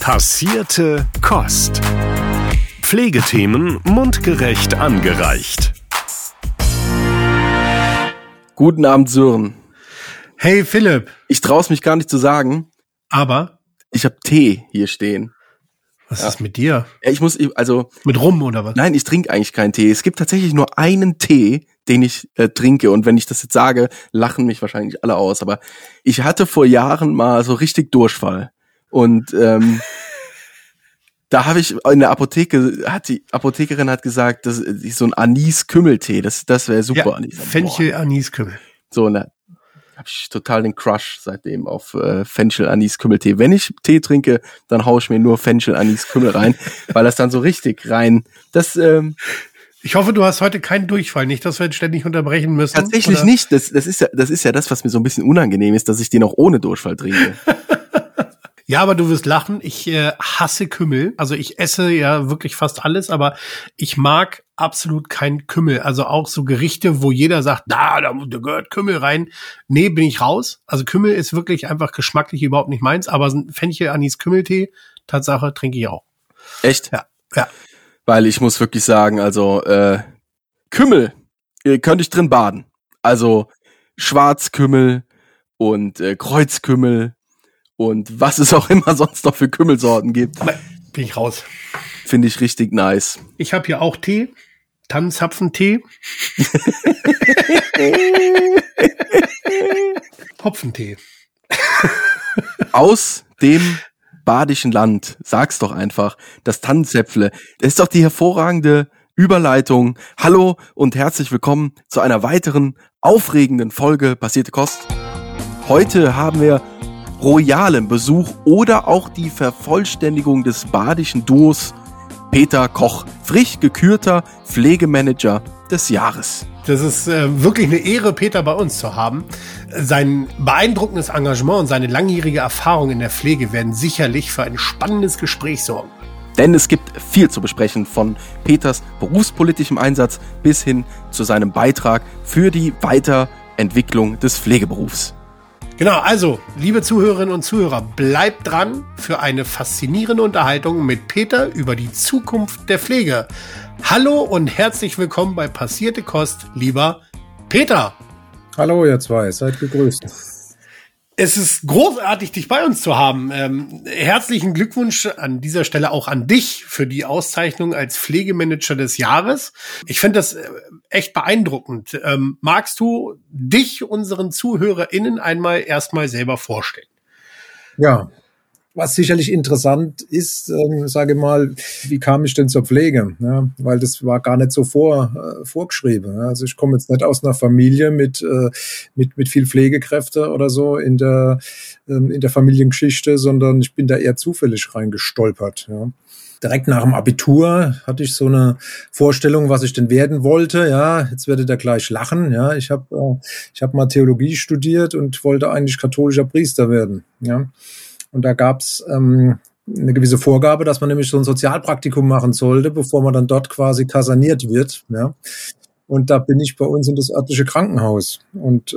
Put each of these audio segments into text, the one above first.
Passierte Kost. Pflegethemen mundgerecht angereicht. Guten Abend, Sören. Hey Philipp. Ich traue mich gar nicht zu sagen. Aber? Ich habe Tee hier stehen. Was ist mit dir? Ja, mit Rum oder was? Nein, ich trinke eigentlich keinen Tee. Es gibt tatsächlich nur einen Tee, den ich trinke. Und wenn ich das jetzt sage, lachen mich wahrscheinlich alle aus. Aber ich hatte vor Jahren mal so richtig Durchfall. Und da habe ich in der Apotheke, die Apothekerin hat gesagt, das ist so ein Anis-Kümmeltee. Das wäre super. Ja, Fenchel-Anis-Kümmel. So, und da habe ich total den Crush seitdem auf Fenchel-Anis-Kümmeltee. Wenn ich Tee trinke, dann haue ich mir nur Fenchel-Anis-Kümmel rein, weil das dann so richtig rein. Ich hoffe, du hast heute keinen Durchfall, nicht, dass wir jetzt ständig unterbrechen müssen. Tatsächlich oder? Nicht. Das ist ja das, was mir so ein bisschen unangenehm ist, dass ich den auch ohne Durchfall trinke. Ja, aber du wirst lachen. Ich hasse Kümmel. Also ich esse ja wirklich fast alles, aber ich mag absolut keinen Kümmel. Also auch so Gerichte, wo jeder sagt, da gehört Kümmel rein. Nee, bin ich raus. Also Kümmel ist wirklich einfach geschmacklich überhaupt nicht meins, aber Fenchel-Anis-Kümmeltee, Tatsache, trinke ich auch. Echt? Ja. Weil ich muss wirklich sagen, also Kümmel könnte ich drin baden. Also Schwarzkümmel und Kreuzkümmel und was es auch immer sonst noch für Kümmelsorten gibt. Bin ich raus. Finde ich richtig nice. Ich habe hier auch Tee, Tannenzapfentee. Hopfentee. Aus dem badischen Land, sag's doch einfach, das Tannenzäpfle. Das ist doch die hervorragende Überleitung. Hallo und herzlich willkommen zu einer weiteren aufregenden Folge Passierte Kost. Heute haben wir royalen Besuch oder auch die Vervollständigung des badischen Duos Peter Koch, frisch gekürter Pflegemanager des Jahres. Das ist wirklich eine Ehre, Peter bei uns zu haben. Sein beeindruckendes Engagement und seine langjährige Erfahrung in der Pflege werden sicherlich für ein spannendes Gespräch sorgen. Denn es gibt viel zu besprechen, von Peters berufspolitischem Einsatz bis hin zu seinem Beitrag für die Weiterentwicklung des Pflegeberufs. Genau, also, liebe Zuhörerinnen und Zuhörer, bleibt dran für eine faszinierende Unterhaltung mit Peter über die Zukunft der Pflege. Hallo und herzlich willkommen bei Passierte Kost, lieber Peter. Hallo ihr zwei, seid gegrüßt. Es ist großartig, dich bei uns zu haben. Herzlichen Glückwunsch an dieser Stelle auch an dich für die Auszeichnung als Pflegemanager des Jahres. Ich finde das echt beeindruckend. Magst du dich unseren ZuhörerInnen erstmal selber vorstellen? Ja, was sicherlich interessant ist, sage mal, wie kam ich denn zur Pflege? Ja, weil das war gar nicht so vorgeschrieben. Also ich komme jetzt nicht aus einer Familie mit viel Pflegekräfte oder so in der Familiengeschichte, sondern ich bin da eher zufällig reingestolpert. Ja. Direkt nach dem Abitur hatte ich so eine Vorstellung, was ich denn werden wollte. Ja, jetzt werdet ihr gleich lachen. Ja, ich hab mal Theologie studiert und wollte eigentlich katholischer Priester werden. Ja. Und da gab's eine gewisse Vorgabe, dass man nämlich so ein Sozialpraktikum machen sollte, bevor man dann dort quasi kaserniert wird. Ja. Und da bin ich bei uns in das örtliche Krankenhaus. Und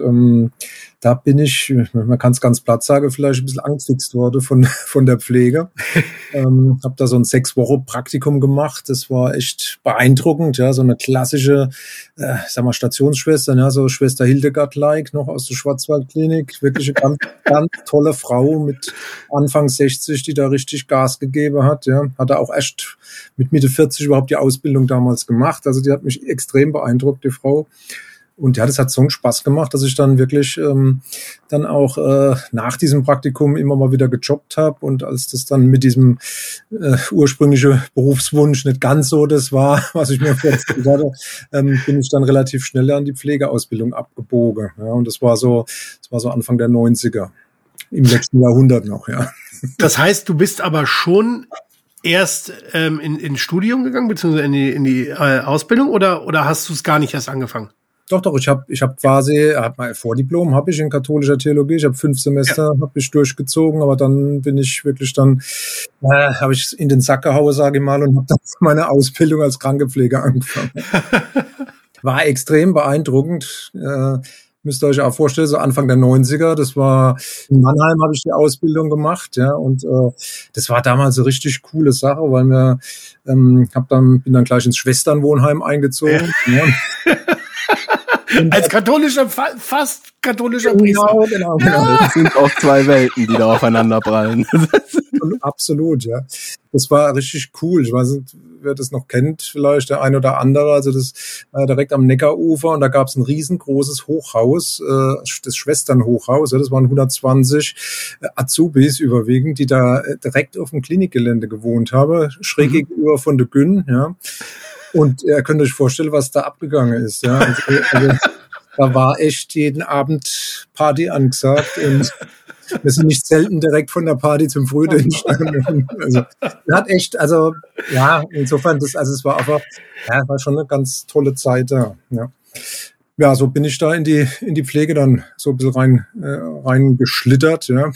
da bin ich, man kann es ganz platt sagen, vielleicht ein bisschen angstfixt worden von der Pflege. Habe da so ein 6 Wochen Praktikum gemacht. Das war echt beeindruckend. Ja, so eine klassische, Stationsschwester, ja, so Schwester Hildegard-like, noch aus der Schwarzwaldklinik. Wirklich eine ganz tolle Frau mit Anfang 60, die da richtig Gas gegeben hat. Ja, hatte auch erst mit Mitte 40 überhaupt die Ausbildung damals gemacht. Also die hat mich extrem beeindruckt, die Frau. Und ja, das hat so einen Spaß gemacht, dass ich dann wirklich dann auch nach diesem Praktikum immer mal wieder gejobbt habe. Und als das dann mit diesem ursprünglichen Berufswunsch nicht ganz so das war, was ich mir vorgestellt hatte, bin ich dann relativ schnell an die Pflegeausbildung abgebogen. Ja, und das war so Anfang der 90er, im letzten Jahrhundert noch, ja. Das heißt, du bist aber schon erst in Studium gegangen, beziehungsweise in die Ausbildung, oder hast du es gar nicht erst angefangen? Doch, ich habe quasi, mein Vordiplom habe ich in katholischer Theologie, ich habe 5 Semester habe ich durchgezogen, aber dann bin ich wirklich habe ich in den Sack gehauen, sage ich mal, und habe dann meine Ausbildung als Krankenpfleger angefangen. War extrem beeindruckend, müsst ihr euch auch vorstellen, so Anfang der 90er, das war in Mannheim, habe ich die Ausbildung gemacht, ja, und das war damals eine richtig coole Sache, weil wir bin dann gleich ins Schwesternwohnheim eingezogen. Ja. Als fast katholischer Priester. Genau. Das sind auch zwei Welten, die da aufeinander prallen. Absolut, ja. Das war richtig cool. Ich weiß nicht, wer das noch kennt, vielleicht der ein oder andere. Also das war direkt am Neckarufer und da gab es ein riesengroßes Hochhaus, das Schwesternhochhaus. Das waren 120 Azubis überwiegend, die da direkt auf dem Klinikgelände gewohnt haben, schräg gegenüber von der Gyn, ja. Und ihr könnt euch vorstellen, was da abgegangen ist. Ja. Also, da war echt jeden Abend Party angesagt. Und wir sind nicht selten direkt von der Party zum Frühdienst. Also, hat echt, also ja, insofern, es war einfach, ja, war schon eine ganz tolle Zeit da. Ja. Ja, so bin ich da in die Pflege dann so ein bisschen rein geschlittert, ja.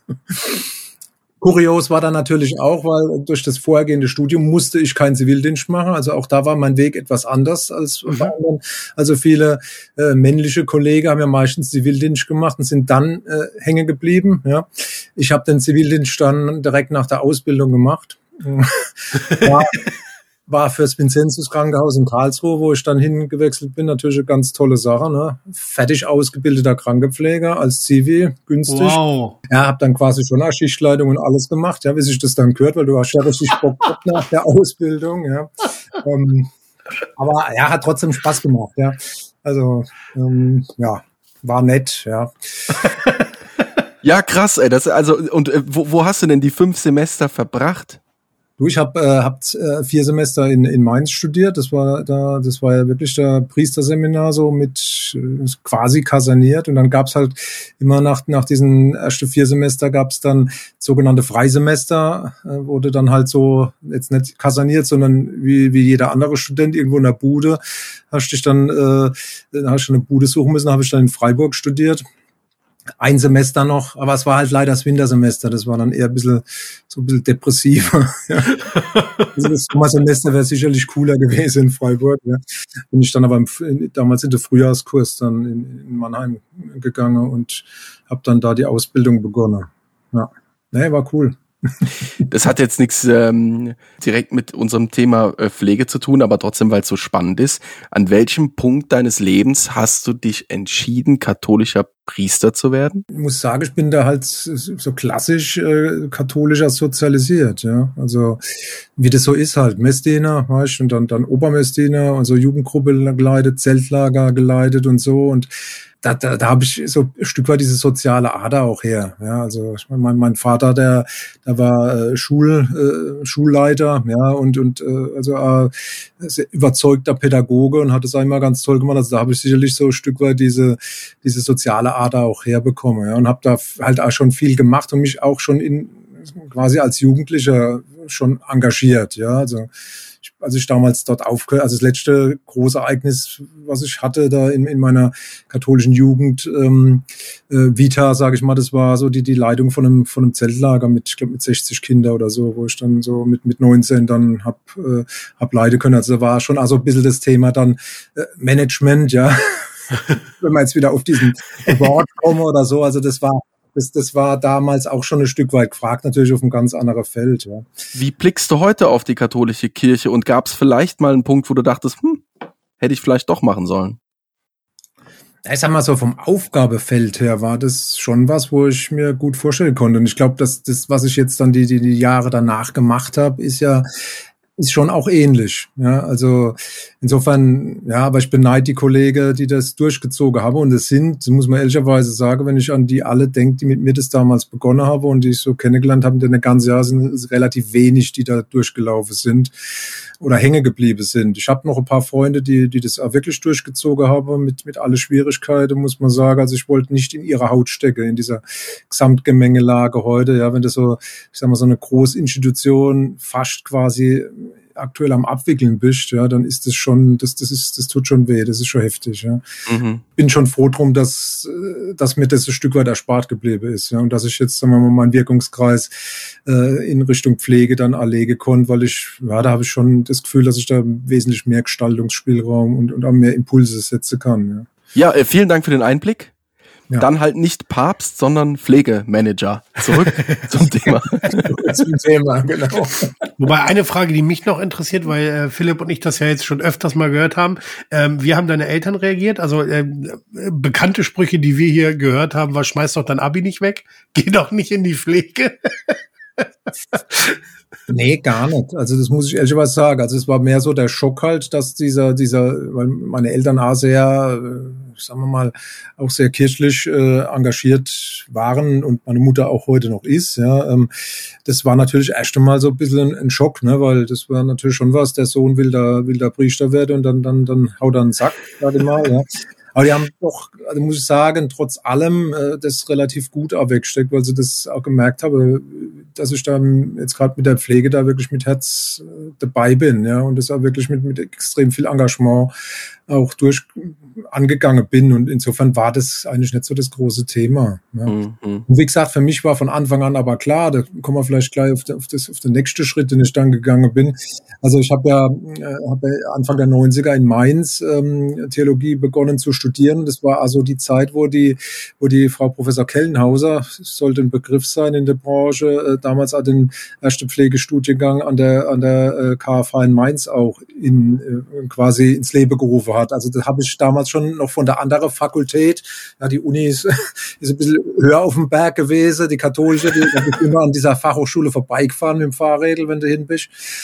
Kurios war dann natürlich auch, weil durch das vorhergehende Studium musste ich keinen Zivildienst machen. Also auch da war mein Weg etwas anders als bei anderen. Also viele männliche Kollegen haben ja meistens Zivildienst gemacht und sind dann hängen geblieben. Ja. Ich habe den Zivildienst dann direkt nach der Ausbildung gemacht. War fürs Vincenzus Krankenhaus in Karlsruhe, wo ich dann hingewechselt bin, natürlich eine ganz tolle Sache. Ne? Fertig ausgebildeter Krankenpfleger als Zivi, günstig. Wow. Ja, habe dann quasi schon eine Schichtleitung und alles gemacht, ja, wie sich das dann gehört, weil du hast ja richtig Bock nach der Ausbildung. Ja. Aber ja, hat trotzdem Spaß gemacht. Ja. Also ja, war nett. Ja. Ja, krass, ey. Wo hast du denn die 5 Semester verbracht? Du, ich habe 4 Semester in Mainz studiert. Das war ja wirklich der Priesterseminar so mit quasi kaserniert. Und dann gab's halt immer nach diesen ersten 4 Semester gab's dann sogenannte Freisemester, wurde dann halt so jetzt nicht kaserniert, sondern wie jeder andere Student irgendwo in der Bude. Hast du eine Bude suchen müssen. Habe ich dann in Freiburg studiert. Ein Semester noch, aber es war halt leider das Wintersemester. Das war dann eher ein bisschen depressiver. Ja. Also das Sommersemester wäre sicherlich cooler gewesen in Freiburg. Ja. Bin ich dann aber damals in den Frühjahrskurs dann in Mannheim gegangen und habe dann da die Ausbildung begonnen. Ja, nee, war cool. Das hat jetzt nichts direkt mit unserem Thema Pflege zu tun, aber trotzdem, weil es so spannend ist. An welchem Punkt deines Lebens hast du dich entschieden, katholischer Priester zu werden? Ich muss sagen, ich bin da halt so klassisch katholischer sozialisiert, ja. Also wie das so ist halt, Messdiener, weißt, und dann Obermessdiener, also Jugendgruppe geleitet, Zeltlager geleitet und so, und da habe ich so ein Stück weit diese soziale Ader auch her. Ja, also ich mein Vater, der war Schulleiter, ja, und überzeugter Pädagoge und hat es einmal ganz toll gemacht. Also da habe ich sicherlich so ein Stück weit diese soziale Ader auch herbekommen, ja, und habe da halt auch schon viel gemacht und mich auch schon quasi als Jugendlicher schon engagiert, ja, also als ich damals dort aufgehört, also das letzte große Ereignis, was ich hatte da in meiner katholischen Jugend, Vita, sage ich mal, das war so die Leitung von einem Zeltlager mit 60 Kinder oder so, wo ich dann so mit 19 dann hab leiten können. Also da war schon also ein bisschen das Thema dann Management, ja, wenn man jetzt wieder auf diesen Wort komme oder so, also das war damals auch schon ein Stück weit gefragt, natürlich auf einem ganz anderen Feld. Ja. Wie blickst du heute auf die katholische Kirche und gab es vielleicht mal einen Punkt, wo du dachtest, hätte ich vielleicht doch machen sollen? Ich sag mal so, vom Aufgabefeld her war das schon was, wo ich mir gut vorstellen konnte. Und ich glaube, dass das, was ich jetzt dann die Jahre danach gemacht habe, ist schon auch ähnlich. Ja, also insofern, ja, aber ich beneide die Kollegen, die das durchgezogen haben. Und das muss man ehrlicherweise sagen, wenn ich an die alle denke, die mit mir das damals begonnen haben und die ich so kennengelernt habe, denn ein ganzes Jahr sind es relativ wenig, die da durchgelaufen sind oder hängen geblieben sind. Ich habe noch ein paar Freunde, die das auch wirklich durchgezogen haben, mit alle Schwierigkeiten, muss man sagen. Also ich wollte nicht in ihrer Haut stecken, in dieser Gesamtgemengelage heute. Ja, wenn das so, ich sag mal, so eine Großinstitution fast quasi aktuell am Abwickeln bist, ja, dann ist das schon, das tut schon weh, das ist schon heftig, ja. Mhm. Bin schon froh drum, dass mir das ein Stück weit erspart geblieben ist, ja, und dass ich jetzt, sagen wir mal, meinen Wirkungskreis in Richtung Pflege dann erlegen konnte, weil da habe ich schon das Gefühl, dass ich da wesentlich mehr Gestaltungsspielraum und auch mehr Impulse setzen kann, ja. Ja, vielen Dank für den Einblick. Ja. Dann halt nicht Papst, sondern Pflegemanager. Zurück zum Thema. Zum Thema, genau. Wobei eine Frage, die mich noch interessiert, weil Philipp und ich das ja jetzt schon öfters mal gehört haben, wie haben deine Eltern reagiert? Also bekannte Sprüche, die wir hier gehört haben, war schmeiß doch dein Abi nicht weg, geh doch nicht in die Pflege. Nee, gar nicht. Also das muss ich ehrlicherweise sagen. Also es war mehr so der Schock halt, dass weil meine Eltern auch sehr, sagen wir mal, auch sehr kirchlich engagiert waren und meine Mutter auch heute noch ist. Ja, das war natürlich erst einmal so ein bisschen ein Schock, ne, weil das war natürlich schon was. Der Sohn will da Priester werden und dann haut er einen Sack, sag ich mal. Ja. Aber die haben doch, also muss ich sagen, trotz allem das relativ gut auch weggesteckt, weil sie das auch gemerkt habe, dass ich dann jetzt gerade mit der Pflege da wirklich mit Herz dabei bin, ja, und das auch wirklich mit extrem viel Engagement auch angegangen bin, und insofern war das eigentlich nicht so das große Thema. Ja. Und wie gesagt, für mich war von Anfang an aber klar, da kommen wir vielleicht gleich auf den nächsten Schritt, den ich dann gegangen bin. Also ich habe ja Anfang der 90er in Mainz Theologie begonnen zu studieren. Das war also die Zeit, wo die Frau Professor Kellenhauser, sollte ein Begriff sein in der Branche, damals auch den ersten Pflegestudiengang an der KFH in Mainz auch quasi ins Leben gerufen hat. Also das habe ich damals schon noch von der anderen Fakultät. Ja, die Uni ist ein bisschen höher auf dem Berg gewesen, die katholische, die ist immer an dieser Fachhochschule vorbeigefahren mit dem Fahrrädel, wenn du hin bist.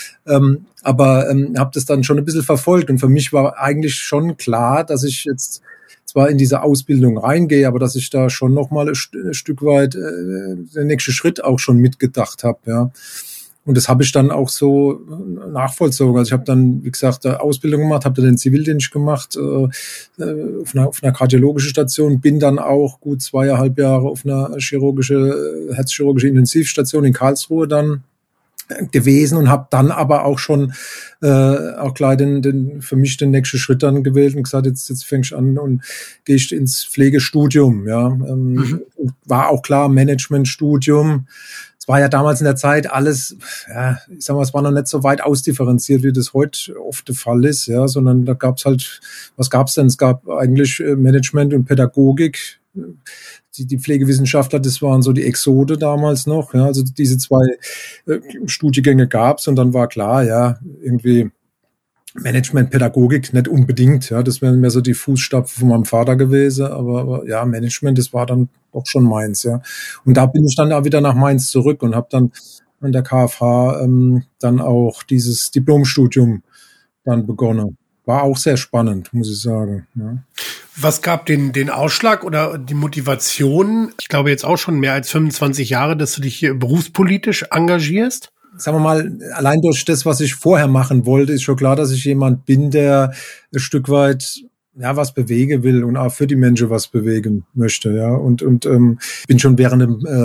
Aber habe das dann schon ein bisschen verfolgt, und für mich war eigentlich schon klar, dass ich jetzt zwar in diese Ausbildung reingehe, aber dass ich da schon noch mal ein Stück weit den nächsten Schritt auch schon mitgedacht habe, ja. Und das habe ich dann auch so nachvollzogen. Also ich habe dann, wie gesagt, Ausbildung gemacht, habe dann den Zivildienst gemacht auf einer kardiologischen Station, bin dann auch gut 2,5 Jahre auf einer herzchirurgische Intensivstation in Karlsruhe dann gewesen und habe dann aber auch schon auch gleich für mich den nächsten Schritt dann gewählt und gesagt, jetzt fängst du an und gehst ins Pflegestudium. Ja, war auch klar, Managementstudium. Es war ja damals in der Zeit alles, ja, ich sag mal, es war noch nicht so weit ausdifferenziert, wie das heute oft der Fall ist, ja, sondern da gab's halt, was gab's denn? Es gab eigentlich Management und Pädagogik. Die Pflegewissenschaftler, das waren so die Exode damals noch, ja, also diese zwei Studiengänge gab's, und dann war klar, ja, irgendwie Management, Pädagogik nicht unbedingt, ja, das wären mehr so die Fußstapfen von meinem Vater gewesen, aber ja, Management, das war dann doch schon meins, ja. Und da bin ich dann auch wieder nach Mainz zurück und habe dann an der KFH dann auch dieses Diplomstudium dann begonnen. War auch sehr spannend, muss ich sagen. Ja. Was gab den Ausschlag oder die Motivation, ich glaube jetzt auch schon mehr als 25 Jahre, dass du dich hier berufspolitisch engagierst? Sagen wir mal, allein durch das, was ich vorher machen wollte, ist schon klar, dass ich jemand bin, der ein Stück weit was bewegen will und auch für die Menschen was bewegen möchte, ja. Und bin schon während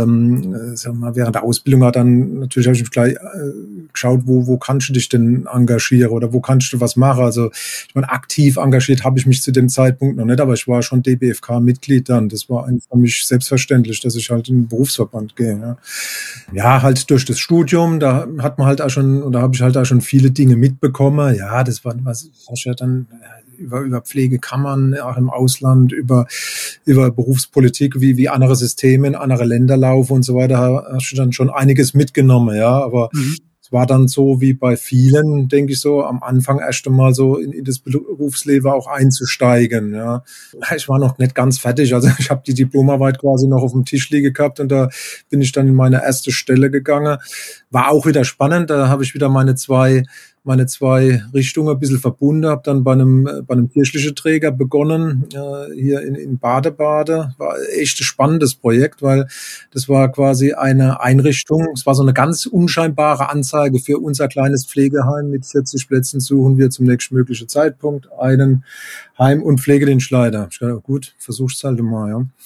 der Ausbildung dann natürlich habe ich mich gleich geschaut, wo kannst du dich denn engagieren oder wo kannst du was machen. Also ich meine, aktiv engagiert habe ich mich zu dem Zeitpunkt noch nicht, aber ich war schon DBFK-Mitglied dann. Das war für mich selbstverständlich, dass ich halt in den Berufsverband gehe. Ja, ja, halt durch das Studium, da hat man halt auch schon, oder habe ich halt auch schon viele Dinge mitbekommen. Ja, das war was ja dann über Pflegekammern, auch im Ausland, über Berufspolitik, wie andere Systeme in andere Länder laufen und so weiter, hast du dann schon einiges mitgenommen, ja, aber es war dann so wie bei vielen, denke ich so, am Anfang erst einmal so in das Berufsleben auch einzusteigen, ja. Ich war noch nicht ganz fertig, also ich habe die Diplomarbeit quasi noch auf dem Tisch liegen gehabt und da bin ich dann in meine erste Stelle gegangen. War auch wieder spannend, da habe ich wieder meine zwei Richtungen ein bisschen verbunden, habe dann bei einem kirchlichen Träger begonnen, hier in Bade-Bade. War echt ein spannendes Projekt, weil das war quasi eine Einrichtung, es war so eine ganz unscheinbare Anzeige für unser kleines Pflegeheim. Mit 40 Plätzen suchen wir zum nächstmöglichen Zeitpunkt einen Heim- und Pflegedienstleiter. Ich dachte, gut, versuch's halt mal, ja.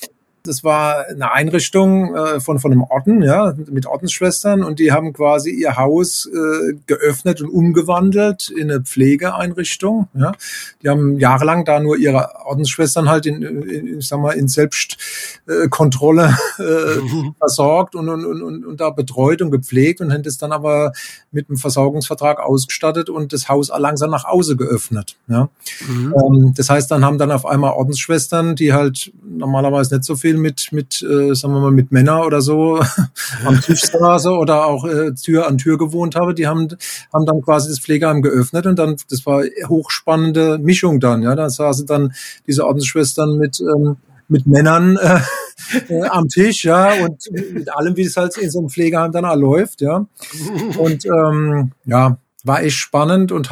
Das war eine Einrichtung von einem Orden, ja, mit Ordensschwestern, und die haben quasi ihr Haus geöffnet und umgewandelt in eine Pflegeeinrichtung. Ja. Die haben jahrelang da nur ihre Ordensschwestern halt in Selbstkontrolle versorgt und da betreut und gepflegt und haben das dann aber mit einem Versorgungsvertrag ausgestattet und das Haus langsam nach außen geöffnet. Ja. Das heißt, dann haben dann auf einmal Ordensschwestern, die halt normalerweise nicht so viel mit sagen wir mal, mit Männern oder so am Tisch saßen oder auch Tür an Tür gewohnt haben, die haben dann quasi das Pflegeheim geöffnet und dann, das war hochspannende Mischung dann, ja, da saßen dann diese Ordensschwestern mit Männern am Tisch, ja, und mit allem, wie es halt in so einem Pflegeheim dann auch läuft, ja, und ja, war echt spannend und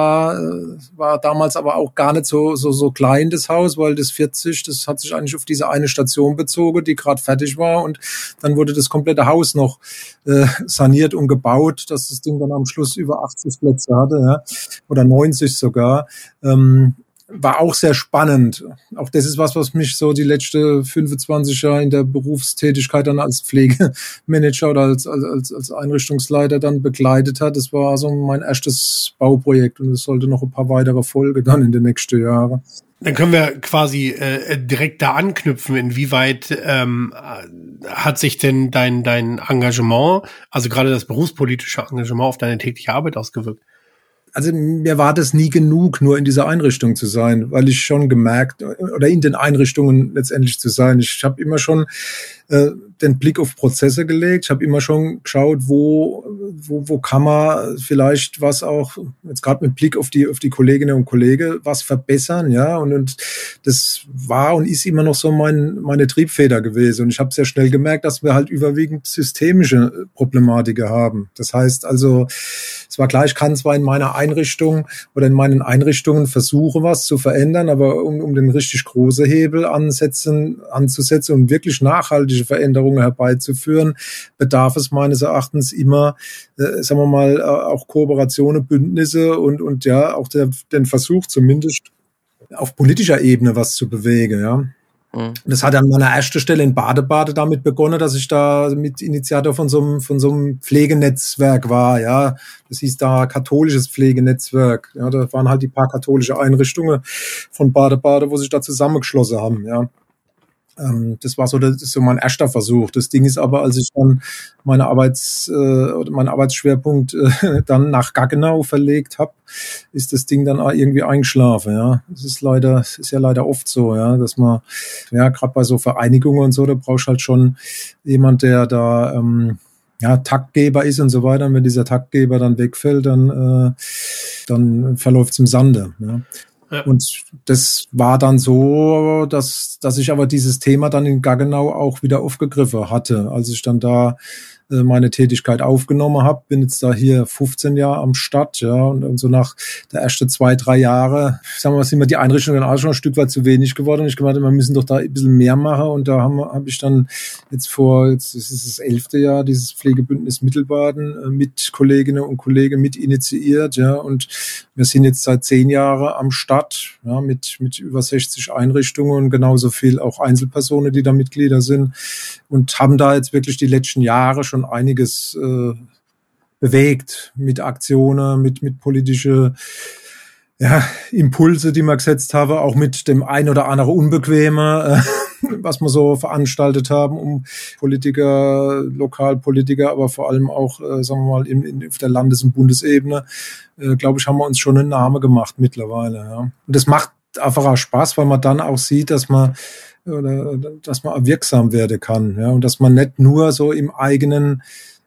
war damals aber auch gar nicht so klein, das Haus, weil das 40, das hat sich eigentlich auf diese eine Station bezogen, die gerade fertig war, und dann wurde das komplette Haus noch saniert und gebaut, dass das Ding dann am Schluss über 80 Plätze hatte, ja, oder 90 sogar. War auch sehr spannend. Auch das ist was mich so die letzten 25 Jahre in der Berufstätigkeit dann als Pflegemanager oder als Einrichtungsleiter dann begleitet hat. Das war so mein erstes Bauprojekt und es sollte noch ein paar weitere Folgen dann in den nächsten Jahren. Dann können wir quasi direkt da anknüpfen. Inwieweit hat sich denn dein Engagement, also gerade das berufspolitische Engagement, auf deine tägliche Arbeit ausgewirkt? Also mir war das nie genug, nur in dieser Einrichtung zu sein, weil ich schon gemerkt, oder in den Einrichtungen letztendlich zu sein. Ich habe immer schon den Blick auf Prozesse gelegt. Ich habe immer schon geschaut, wo kann man vielleicht was auch, jetzt gerade mit Blick auf die Kolleginnen und Kollegen, was verbessern, ja. Und das war und ist immer noch so meine Triebfeder gewesen. Und ich habe sehr schnell gemerkt, dass wir halt überwiegend systemische Problematiken haben. Das heißt also, es war klar, ich kann zwar in meiner Einrichtung oder in meinen Einrichtungen versuche, was zu verändern, aber um den richtig großen Hebel anzusetzen und wirklich nachhaltige Veränderungen herbeizuführen, bedarf es meines Erachtens immer, sagen wir mal, auch Kooperationen, Bündnisse und ja, auch den Versuch zumindest auf politischer Ebene was zu bewegen, ja. Das hat an meiner ersten Stelle in Bade damit begonnen, dass ich da mit Initiator von so einem Pflegenetzwerk war, ja. Das hieß da katholisches Pflegenetzwerk. Ja, da waren halt die paar katholische Einrichtungen von Bade, wo sich da zusammengeschlossen haben, ja. Das war so mein erster Versuch. Das Ding ist aber, als ich dann meinen Arbeitsschwerpunkt dann nach Gaggenau verlegt habe, ist das Ding dann auch irgendwie eingeschlafen. Ja, es ist ja leider oft so, ja, dass man ja gerade bei so Vereinigungen und so, da brauchst du halt schon jemand, der da Taktgeber ist und so weiter. Und wenn dieser Taktgeber dann wegfällt, dann verläuft's im Sande. Ja. Ja. Und das war dann so, dass ich aber dieses Thema dann in Gaggenau auch wieder aufgegriffen hatte, als ich dann da meine Tätigkeit aufgenommen habe, bin jetzt da hier 15 Jahre am Start, ja, und so nach der ersten 2-3 Jahre, sagen wir mal, sind mir die Einrichtungen auch schon ein Stück weit zu wenig geworden und ich gemeint, wir müssen doch da ein bisschen mehr machen und da habe ich dann jetzt das ist das 11. Jahr, dieses Pflegebündnis Mittelbaden mit Kolleginnen und Kollegen mit initiiert, ja, und wir sind jetzt seit 10 Jahren am Start, ja, mit über 60 Einrichtungen und genauso viel auch Einzelpersonen, die da Mitglieder sind und haben da jetzt wirklich die letzten Jahre schon einiges bewegt mit Aktionen, mit politische Impulse, die wir gesetzt haben, auch mit dem ein oder anderen Unbequeme, was wir so veranstaltet haben, um Politiker, Lokalpolitiker, aber vor allem auch, sagen wir mal, auf der Landes- und Bundesebene, glaube ich, haben wir uns schon einen Namen gemacht mittlerweile. Ja. Und das macht einfach auch Spaß, weil man dann auch sieht, dass man wirksam werden kann, ja, und dass man nicht nur so im eigenen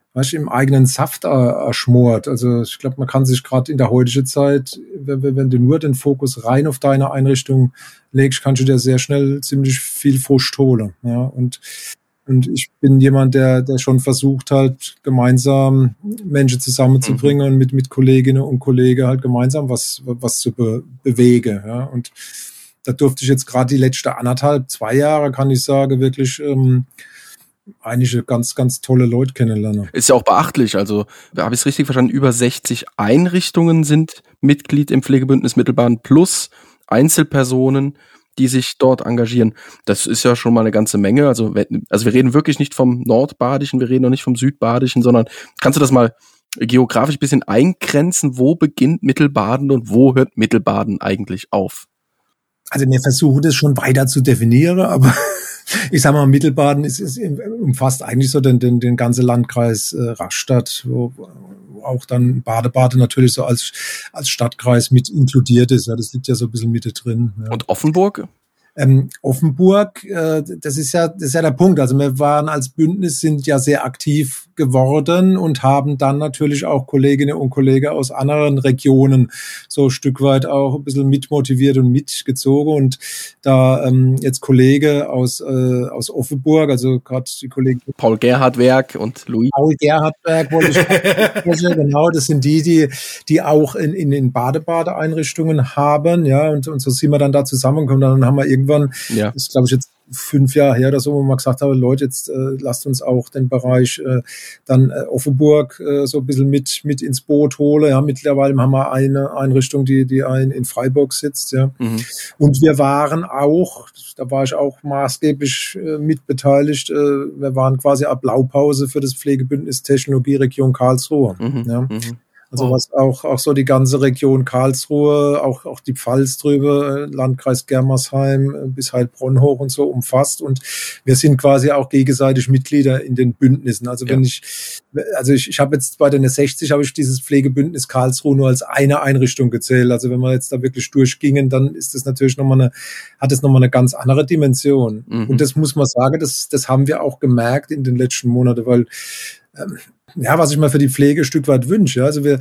Saft schmort. Also ich glaube, man kann sich gerade in der heutigen Zeit, wenn du nur den Fokus rein auf deine Einrichtung legst, kannst du dir sehr schnell ziemlich viel Frust holen. Ja, und ich bin jemand, der schon versucht halt gemeinsam Menschen zusammenzubringen und mit Kolleginnen und Kollegen halt gemeinsam was zu bewegen. Ja, und da durfte ich jetzt gerade die letzten 1,5-2 Jahre, kann ich sagen, wirklich einige ganz, ganz tolle Leute kennenlernen. Ist ja auch beachtlich, also habe ich es richtig verstanden, über 60 Einrichtungen sind Mitglied im Pflegebündnis Mittelbaden plus Einzelpersonen, die sich dort engagieren. Das ist ja schon mal eine ganze Menge. Also wir reden wirklich nicht vom Nordbadischen, wir reden noch nicht vom Südbadischen, sondern kannst du das mal geografisch ein bisschen eingrenzen? Wo beginnt Mittelbaden und wo hört Mittelbaden eigentlich auf? Also wir versuchen das schon weiter zu definieren, aber ich sag mal, Mittelbaden umfasst eigentlich so den ganzen Landkreis Rastatt, wo auch dann Bade natürlich so als Stadtkreis mit inkludiert ist. Ja, das liegt ja so ein bisschen Mitte drin. Ja. Und Offenburg? Offenburg, das ist ja der Punkt. Also wir waren als Bündnis, sind ja sehr aktiv geworden und haben dann natürlich auch Kolleginnen und Kollegen aus anderen Regionen so ein Stück weit auch ein bisschen mitmotiviert und mitgezogen. Und da jetzt Kollege aus Offenburg, also gerade die Kollegen Paul Gerhardwerk und Louis. Paul Gerhardwerk wollte ich sprechen, genau, das sind die auch in Badeeinrichtungen haben, ja, und so sind wir dann da zusammengekommen. Dann haben wir irgendwann, das ist glaube ich jetzt 5 Jahre her oder so, wo man gesagt habe, Leute, jetzt lasst uns auch den Bereich dann Offenburg so ein bisschen mit ins Boot holen. Ja, mittlerweile haben wir eine Einrichtung, die in Freiburg sitzt. Ja. Und wir waren auch, da war ich auch maßgeblich mitbeteiligt, wir waren quasi ab Blaupause für das Pflegebündnis Technologie Region Karlsruhe. Ja. Also was auch so die ganze Region Karlsruhe, auch die Pfalz drüber, Landkreis Germersheim bis Heilbronn hoch und so umfasst. Und wir sind quasi auch gegenseitig Mitglieder in den Bündnissen. Also ich habe jetzt bei den 60 habe ich dieses Pflegebündnis Karlsruhe nur als eine Einrichtung gezählt. Also wenn wir jetzt da wirklich durchgingen, dann ist das natürlich hat es nochmal eine ganz andere Dimension. Und das muss man sagen, das haben wir auch gemerkt in den letzten Monaten, weil was ich mir für die Pflege ein Stück weit wünsche. Ja. Also wir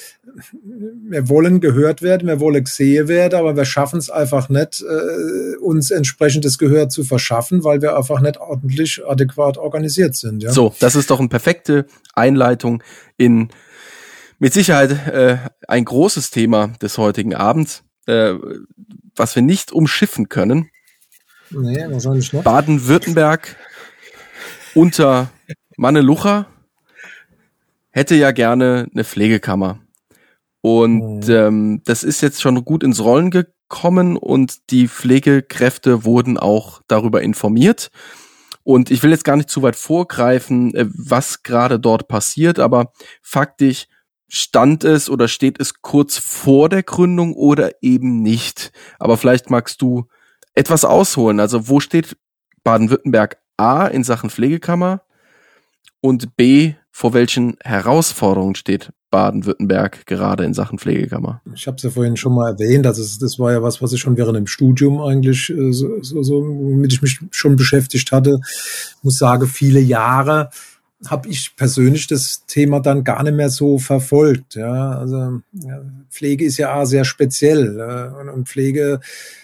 wollen gehört werden, wir wollen gesehen werden, aber wir schaffen es einfach nicht, uns entsprechendes Gehör zu verschaffen, weil wir einfach nicht ordentlich adäquat organisiert sind. Ja. So, das ist doch eine perfekte Einleitung in mit Sicherheit ein großes Thema des heutigen Abends, was wir nicht umschiffen können. Nee, wahrscheinlich nicht. Baden-Württemberg unter Mannelucher hätte ja gerne eine Pflegekammer. Und das ist jetzt schon gut ins Rollen gekommen und die Pflegekräfte wurden auch darüber informiert. Und ich will jetzt gar nicht zu weit vorgreifen, was gerade dort passiert, aber faktisch stand es oder steht es kurz vor der Gründung oder eben nicht. Aber vielleicht magst du etwas ausholen. Also wo steht Baden-Württemberg A in Sachen Pflegekammer und B, vor welchen Herausforderungen steht Baden-Württemberg gerade in Sachen Pflegekammer? Ich habe es ja vorhin schon mal erwähnt, also das war ja was ich schon während dem Studium eigentlich womit ich mich schon beschäftigt hatte. Ich muss sagen, viele Jahre habe ich persönlich das Thema dann gar nicht mehr so verfolgt. Ja, also Pflege ist ja sehr speziell und Pflege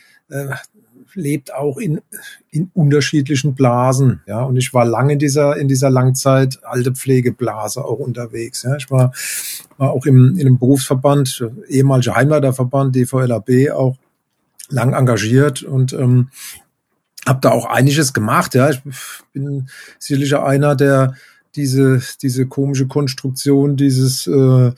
lebt auch in unterschiedlichen Blasen, ja, und ich war lange in dieser Langzeit alte Pflegeblase auch unterwegs, ja. Ich war auch in einem Berufsverband, ehemaliger Heimleiterverband, DVLAB, auch lang engagiert und habe da auch einiges gemacht, ja. Ich bin sicherlich einer, der diese komische Konstruktion dieser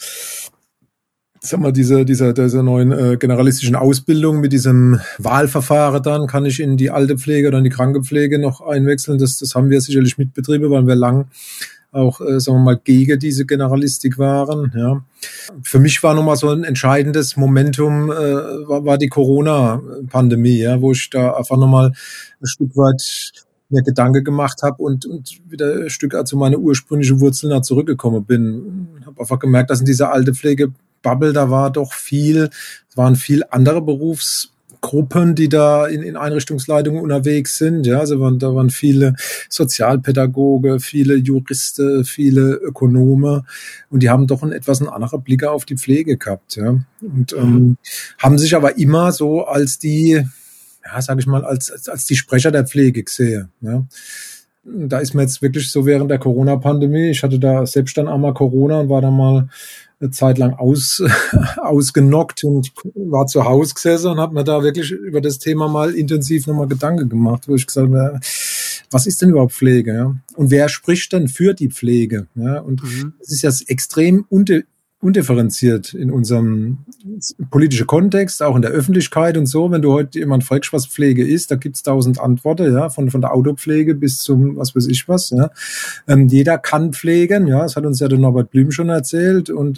neuen generalistischen Ausbildung mit diesem Wahlverfahren dann, kann ich in die alte Pflege oder in die Krankenpflege noch einwechseln. Das haben wir sicherlich mitbetrieben, weil wir lang auch, sagen wir mal, gegen diese Generalistik waren. Ja. Für mich war nochmal so ein entscheidendes Momentum, war die Corona-Pandemie, ja, wo ich da einfach nochmal ein Stück weit mir Gedanken gemacht habe und wieder ein Stück zu meine ursprünglichen Wurzeln zurückgekommen bin. Habe einfach gemerkt, dass in dieser alte Pflegebubble, da waren viel andere Berufsgruppen, die da in Einrichtungsleitungen unterwegs sind. Ja, also da waren viele Sozialpädagoge, viele Juristen, viele Ökonome und die haben doch einen anderen Blick auf die Pflege gehabt. Ja, und haben sich aber immer so als die, ja, sage ich mal, als die Sprecher der Pflege gesehen. Ja. Da ist mir jetzt wirklich so während der Corona-Pandemie, ich hatte da selbst dann einmal Corona und war dann mal eine Zeit lang ausgenockt und war zu Hause gesessen und habe mir da wirklich über das Thema mal intensiv nochmal Gedanken gemacht, wo ich gesagt habe, was ist denn überhaupt Pflege? Ja? Und wer spricht denn für die Pflege? Ja? Und es ist ja extrem undifferenziert in unserem politischen Kontext, auch in der Öffentlichkeit und so. Wenn du heute jemand fragst, was Pflege ist, da gibt's 1000 Antworten, ja, von der Autopflege bis zum was weiß ich was, ja. Jeder kann pflegen, ja, das hat uns ja der Norbert Blüm schon erzählt und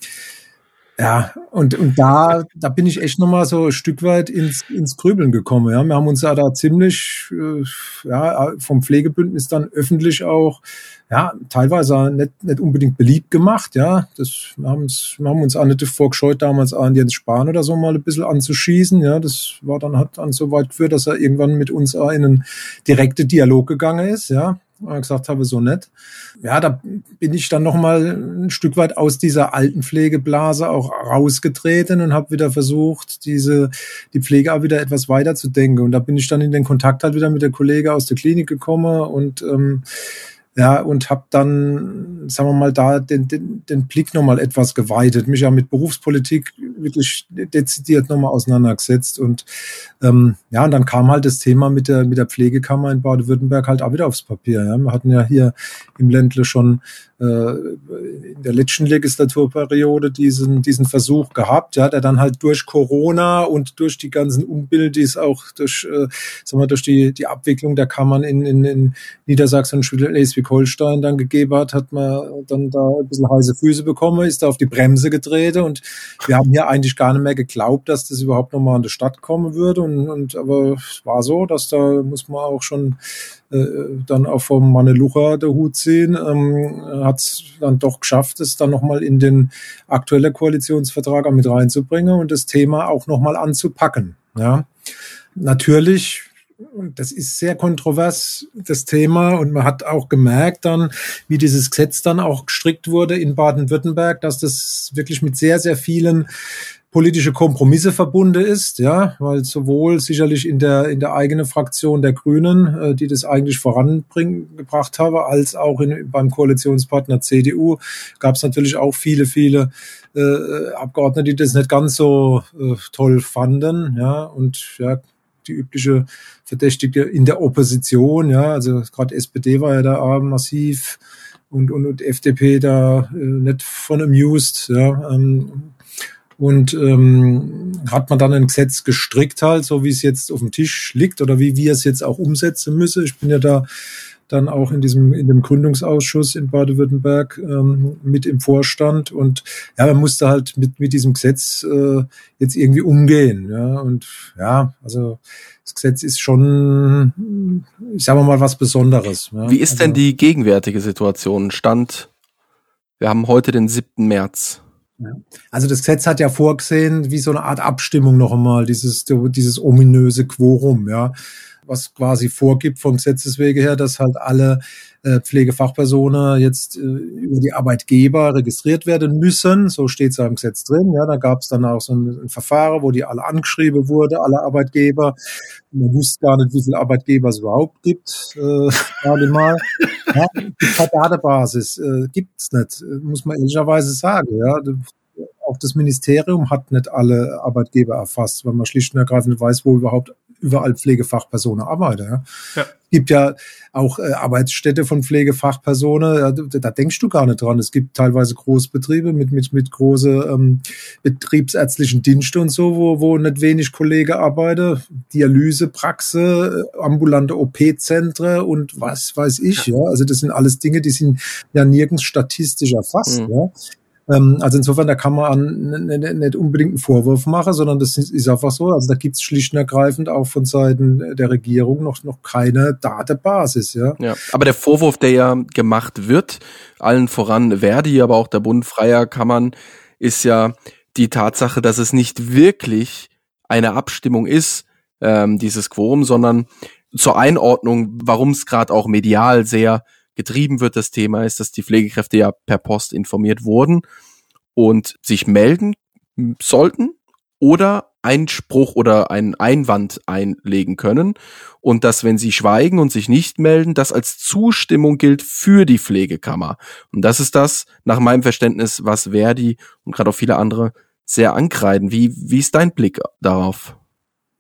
ja, und da bin ich echt nochmal so ein Stück weit ins Grübeln gekommen. Ja, wir haben uns ja da ziemlich vom Pflegebündnis dann öffentlich auch teilweise nicht unbedingt beliebt gemacht. Ja, wir haben uns auch nicht davor gescheut, damals an Jens Spahn oder so mal ein bisschen anzuschießen. Ja, das hat dann so weit geführt, dass er irgendwann mit uns auch in einen direkten Dialog gegangen ist. Ja. Gesagt habe, so nett. Ja, da bin ich dann nochmal ein Stück weit aus dieser alten Pflegeblase auch rausgetreten und habe wieder versucht, die Pflege auch wieder etwas weiter zu denken. Und da bin ich dann in den Kontakt halt wieder mit der Kollege aus der Klinik gekommen und und habe dann, sagen wir mal, da den Blick nochmal etwas geweitet, mich ja mit Berufspolitik wirklich dezidiert nochmal auseinandergesetzt und und dann kam halt das Thema mit der Pflegekammer in Baden-Württemberg halt auch wieder aufs Papier. Ja. Wir hatten ja hier im Ländle schon in der letzten Legislaturperiode diesen Versuch gehabt, ja, der dann halt durch Corona und durch die ganzen Unbill, die es auch durch die Abwicklung der Kammern in Niedersachsen und Schleswig-Holstein dann gegeben hat man dann da ein bisschen heiße Füße bekommen, ist da auf die Bremse getreten und wir haben hier eigentlich gar nicht mehr geglaubt, dass das überhaupt nochmal an die Stadt kommen würde aber es war so, dass da muss man auch schon dann auch vom Mannelucher der Hut ziehen, hat es dann doch geschafft, es dann nochmal in den aktuellen Koalitionsvertrag mit reinzubringen und das Thema auch nochmal anzupacken. Ja, natürlich, das ist sehr kontrovers, das Thema, und man hat auch gemerkt dann, wie dieses Gesetz dann auch gestrickt wurde in Baden-Württemberg, dass das wirklich mit sehr, sehr vielen politische Kompromisse verbunden ist, ja, weil sowohl sicherlich in der eigenen Fraktion der Grünen, die das eigentlich vorangebracht haben, als auch beim Koalitionspartner CDU gab es natürlich auch viele Abgeordnete, die das nicht ganz so toll fanden, ja, und ja, die übliche Verdächtige in der Opposition, ja, also gerade SPD war ja da massiv und FDP da nicht von amused, ja, und hat man dann ein Gesetz gestrickt halt, so wie es jetzt auf dem Tisch liegt oder wie wir es jetzt auch umsetzen müssen. Ich bin ja da dann auch in dem Gründungsausschuss in Baden-Württemberg mit im Vorstand und ja, man musste halt mit diesem Gesetz jetzt irgendwie umgehen. Ja, und ja, also das Gesetz ist schon, ich sage mal, was Besonderes. Ja. Wie ist denn die gegenwärtige Situation? Wir haben heute den 7. März. Also das Gesetz hat ja vorgesehen, wie so eine Art Abstimmung noch einmal, dieses ominöse Quorum, ja, was quasi vorgibt vom Gesetzeswege her, dass halt alle Pflegefachpersonen jetzt über die Arbeitgeber registriert werden müssen. So steht es ja im Gesetz drin. Ja, da gab es dann auch so ein Verfahren, wo die alle angeschrieben wurde, alle Arbeitgeber. Man wusste gar nicht, wie viele Arbeitgeber es überhaupt gibt. Gerade mal. Ja, die Datenbasis gibt's nicht, muss man ehrlicherweise sagen. Ja, auch das Ministerium hat nicht alle Arbeitgeber erfasst, weil man schlicht und ergreifend weiß, wo überall Pflegefachpersonen arbeiten. Ja. Ja. Es gibt ja auch Arbeitsstätte von Pflegefachpersonen, ja, da denkst du gar nicht dran. Es gibt teilweise Großbetriebe mit große betriebsärztlichen Dienste und so, wo nicht wenig Kollegen arbeiten, Dialysepraxe, ambulante OP-Zentren und was weiß ich. Ja. Also das sind alles Dinge, die sind ja nirgends statistisch erfasst. Mhm. Ja. Also insofern, da kann man nicht unbedingt einen Vorwurf machen, sondern das ist einfach so. Also da gibt es schlicht und ergreifend auch von Seiten der Regierung noch keine Datenbasis. Ja. Ja, aber der Vorwurf, der ja gemacht wird, allen voran Verdi, aber auch der Bund Freier Kammern, ist ja die Tatsache, dass es nicht wirklich eine Abstimmung ist, dieses Quorum, sondern zur Einordnung, warum es gerade auch medial sehr getrieben wird, das Thema ist, dass die Pflegekräfte ja per Post informiert wurden und sich melden sollten oder Einspruch oder einen Einwand einlegen können und dass, wenn sie schweigen und sich nicht melden, das als Zustimmung gilt für die Pflegekammer. Und das ist das, nach meinem Verständnis, was Verdi und gerade auch viele andere sehr ankreiden. Wie ist dein Blick darauf?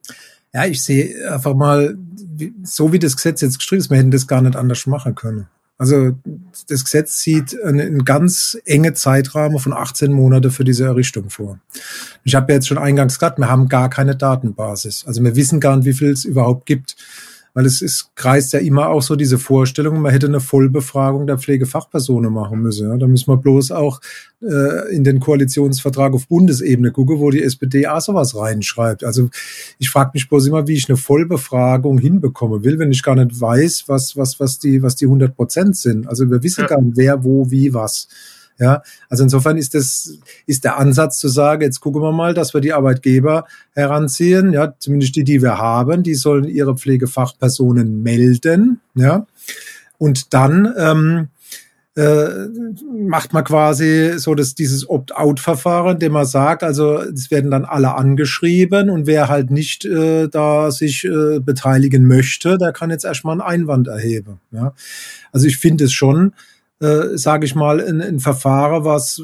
Ja, ich sehe einfach mal, so wie das Gesetz jetzt gestrichen ist, wir hätten das gar nicht anders machen können. Also das Gesetz sieht einen ganz enge Zeitrahmen von 18 Monate für diese Errichtung vor. Ich habe ja jetzt schon eingangs gesagt, wir haben gar keine Datenbasis. Also wir wissen gar nicht, wie viel es überhaupt gibt. Weil kreist ja immer auch so diese Vorstellung, man hätte eine Vollbefragung der Pflegefachpersonen machen müssen. Ja, da müssen wir bloß auch in den Koalitionsvertrag auf Bundesebene gucken, wo die SPD auch sowas reinschreibt. Also ich frage mich bloß immer, wie ich eine Vollbefragung hinbekommen will, wenn ich gar nicht weiß, was die 100% sind. Also wir wissen gar nicht, wer, wo, wie, was. Ja, also insofern ist der Ansatz zu sagen, jetzt gucken wir mal, dass wir die Arbeitgeber heranziehen, ja, zumindest die wir haben, die sollen ihre Pflegefachpersonen melden, ja, und dann macht man quasi so dieses Opt-out-Verfahren, indem man sagt, also es werden dann alle angeschrieben und wer halt nicht da sich beteiligen möchte, der kann jetzt erstmal einen Einwand erheben, ja. Also ich finde es schon, sage ich mal, ein Verfahren, was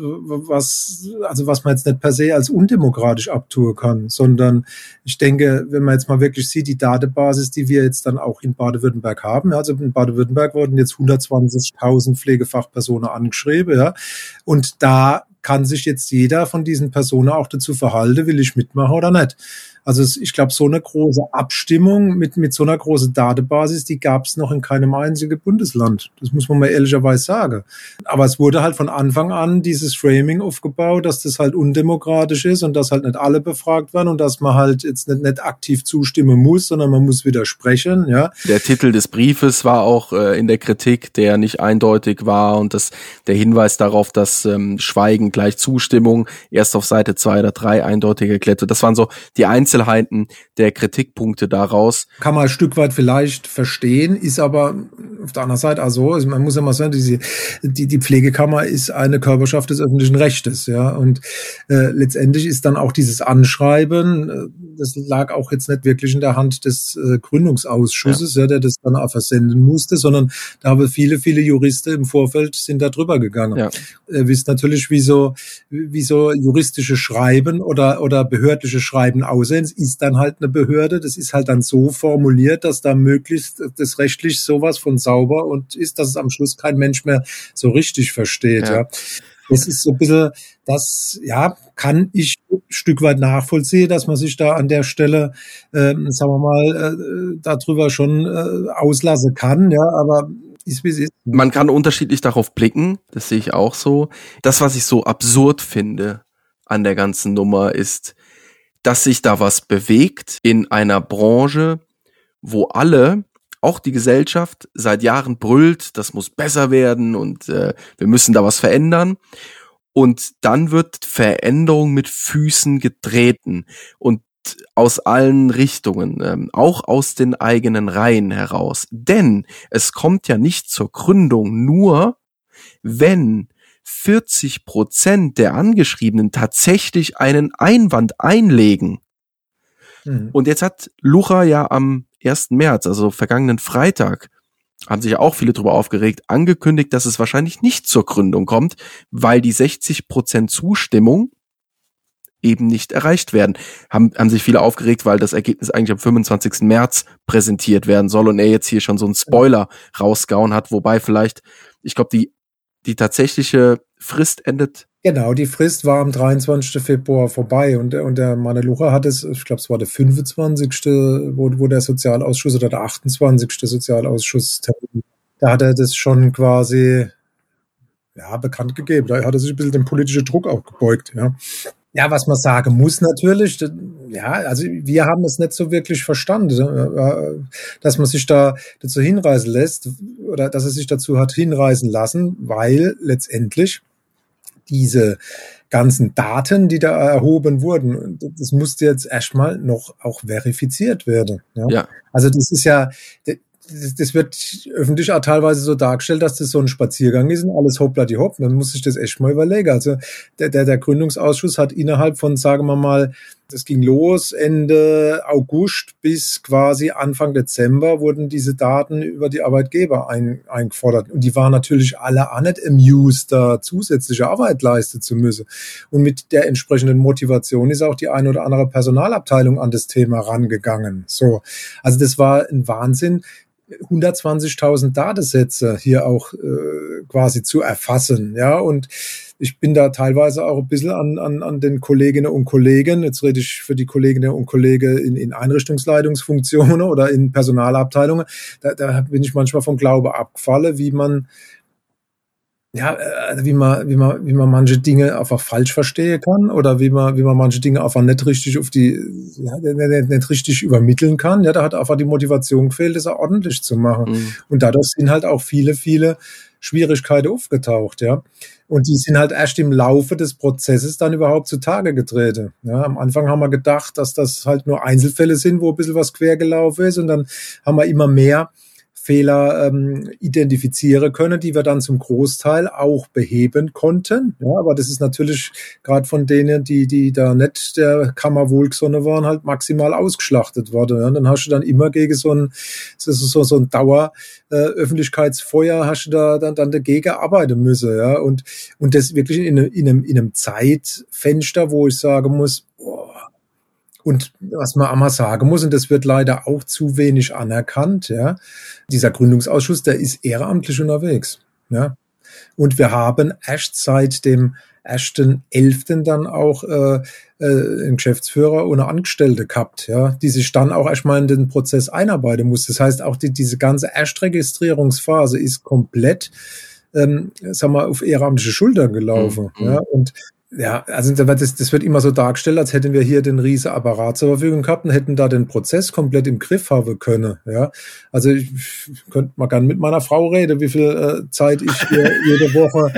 man jetzt nicht per se als undemokratisch abtun kann, sondern ich denke, wenn man jetzt mal wirklich sieht, die Datenbasis, die wir jetzt dann auch in Baden-Württemberg haben, also in Baden-Württemberg wurden jetzt 120.000 Pflegefachpersonen angeschrieben, ja, und da kann sich jetzt jeder von diesen Personen auch dazu verhalten, will ich mitmachen oder nicht. Also ich glaube, so eine große Abstimmung mit so einer großen Datenbasis, die gab es noch in keinem einzigen Bundesland. Das muss man mal ehrlicherweise sagen. Aber es wurde halt von Anfang an dieses Framing aufgebaut, dass das halt undemokratisch ist und dass halt nicht alle befragt werden und dass man halt jetzt nicht aktiv zustimmen muss, sondern man muss widersprechen. Ja. Der Titel des Briefes war auch in der Kritik, der nicht eindeutig war und der Hinweis darauf, dass Schweigen gleich Zustimmung erst auf Seite 2 oder 3 eindeutig erklärt wird. Das waren so die Einzelheiten der Kritikpunkte daraus. Kann man ein Stück weit vielleicht verstehen, ist aber auf der anderen Seite also man muss ja mal sagen, die Pflegekammer ist eine Körperschaft des öffentlichen Rechtes, ja, und letztendlich ist dann auch dieses Anschreiben, das lag auch jetzt nicht wirklich in der Hand des Gründungsausschusses, ja, der das dann auch versenden musste, sondern da haben viele Juristen im Vorfeld sind da drüber gegangen. Ja. Wisst natürlich, wie so juristische Schreiben oder behördliche Schreiben aussehen. Es ist dann halt eine Behörde, das ist halt dann so formuliert, dass da möglichst das rechtlich sowas von sauber und ist, dass es am Schluss kein Mensch mehr so richtig versteht. Ja. Das ist so ein bisschen, das, ja, kann ich ein Stück weit nachvollziehen, dass man sich da an der Stelle, sagen wir mal, darüber schon auslassen kann, ja, aber ist wie es ist. Man kann unterschiedlich darauf blicken, das sehe ich auch so. Das, was ich so absurd finde an der ganzen Nummer, ist, dass sich da was bewegt in einer Branche, wo alle, auch die Gesellschaft, seit Jahren brüllt, das muss besser werden und wir müssen da was verändern. Und dann wird Veränderung mit Füßen getreten und aus allen Richtungen, auch aus den eigenen Reihen heraus. Denn es kommt ja nicht zur Gründung nur, wenn 40% der Angeschriebenen tatsächlich einen Einwand einlegen. Mhm. Und jetzt hat Lucha ja am 1. März, also vergangenen Freitag, haben sich ja auch viele drüber aufgeregt, angekündigt, dass es wahrscheinlich nicht zur Gründung kommt, weil die 60% Zustimmung eben nicht erreicht werden. Haben sich viele aufgeregt, weil das Ergebnis eigentlich am 25. März präsentiert werden soll und er jetzt hier schon so einen Spoiler rausgehauen hat, wobei vielleicht, ich glaube, die tatsächliche Frist endet. Genau, die Frist war am 23. Februar vorbei und der Manelucha hat es, ich glaube, es war der 25., wo der Sozialausschuss oder der 28. Sozialausschuss, da hat er das schon quasi, ja, bekannt gegeben. Da hat er sich ein bisschen dem politischen Druck auch gebeugt, ja. Ja, was man sagen muss natürlich, ja, also wir haben es nicht so wirklich verstanden, dass man sich da dazu hinreißen lässt oder dass er sich dazu hat hinreißen lassen, weil letztendlich diese ganzen Daten, die da erhoben wurden, das musste jetzt erstmal noch auch verifiziert werden. Ja. Also das ist ja, das wird öffentlich auch teilweise so dargestellt, dass das so ein Spaziergang ist und alles hoppla-die-hopp. Man muss sich das echt mal überlegen. Also der Gründungsausschuss hat innerhalb von, sagen wir mal, das ging los Ende August bis quasi Anfang Dezember wurden diese Daten über die Arbeitgeber eingefordert. Und die waren natürlich alle auch nicht amused, da zusätzliche Arbeit leisten zu müssen. Und mit der entsprechenden Motivation ist auch die eine oder andere Personalabteilung an das Thema rangegangen. So, also das war ein Wahnsinn. 120.000 Datensätze hier auch quasi zu erfassen, ja, und ich bin da teilweise auch ein bisschen an den Kolleginnen und Kollegen, jetzt rede ich für die Kolleginnen und Kollegen in Einrichtungsleitungsfunktionen oder in Personalabteilungen, da bin ich manchmal vom Glaube abgefallen, wie man manche Dinge einfach falsch verstehen kann oder wie man manche Dinge einfach nicht richtig nicht richtig übermitteln kann. Ja, da hat einfach die Motivation gefehlt, das auch ordentlich zu machen. Mhm. Und dadurch sind halt auch viele Schwierigkeiten aufgetaucht, ja. Und die sind halt erst im Laufe des Prozesses dann überhaupt zutage getreten. Ja, am Anfang haben wir gedacht, dass das halt nur Einzelfälle sind, wo ein bisschen was quer gelaufen ist, und dann haben wir immer mehr Fehler identifizieren können, die wir dann zum Großteil auch beheben konnten. Ja, aber das ist natürlich gerade von denen, die da nicht der Kammer wohlgesonnen waren, halt maximal ausgeschlachtet worden. Ja, und dann hast du dann immer gegen so ein Dauer Öffentlichkeitsfeuer hast du da dann dagegen arbeiten müssen. Ja, und das wirklich in einem Zeitfenster, wo ich sagen muss, und was man einmal sagen muss, und das wird leider auch zu wenig anerkannt, ja, dieser Gründungsausschuss, der ist ehrenamtlich unterwegs, ja. Und wir haben erst seit dem 1.11. dann auch einen Geschäftsführer und eine Angestellte gehabt, ja, die sich dann auch erstmal in den Prozess einarbeiten muss. Das heißt, auch diese ganze Erstregistrierungsphase ist komplett, sagen wir, auf ehrenamtliche Schultern gelaufen, ja, und ja, also das wird immer so dargestellt, als hätten wir hier den riesen Apparat zur Verfügung gehabt und hätten da den Prozess komplett im Griff haben können. Ja, also ich könnte mal gerne mit meiner Frau reden, wie viel Zeit ich hier jede Woche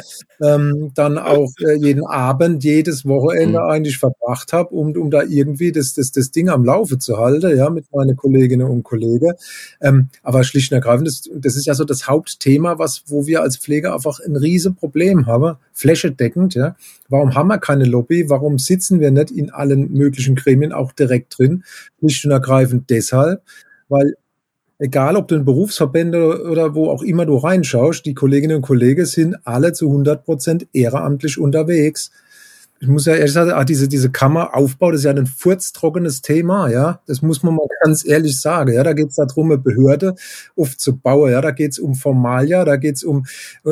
dann auch jeden Abend, jedes Wochenende eigentlich verbracht habe, um da irgendwie das Ding am Laufe zu halten, ja, mit meinen Kolleginnen und Kollegen. Aber schlicht und ergreifend, das ist ja so das Hauptthema, wo wir als Pfleger einfach ein riesen Problem haben, flächendeckend, ja. Warum haben wir keine Lobby? Warum sitzen wir nicht in allen möglichen Gremien auch direkt drin? Schlicht und ergreifend deshalb, weil egal, ob du in Berufsverbände oder wo auch immer du reinschaust, die Kolleginnen und Kollegen sind alle zu 100% ehrenamtlich unterwegs. Ich muss ja ehrlich sagen, diese Kammeraufbau, das ist ja ein furztrockenes Thema, ja. Das muss man mal ganz ehrlich sagen, ja. Da geht es darum, eine Behörde aufzubauen, ja. Da geht es um Formalia, da geht es um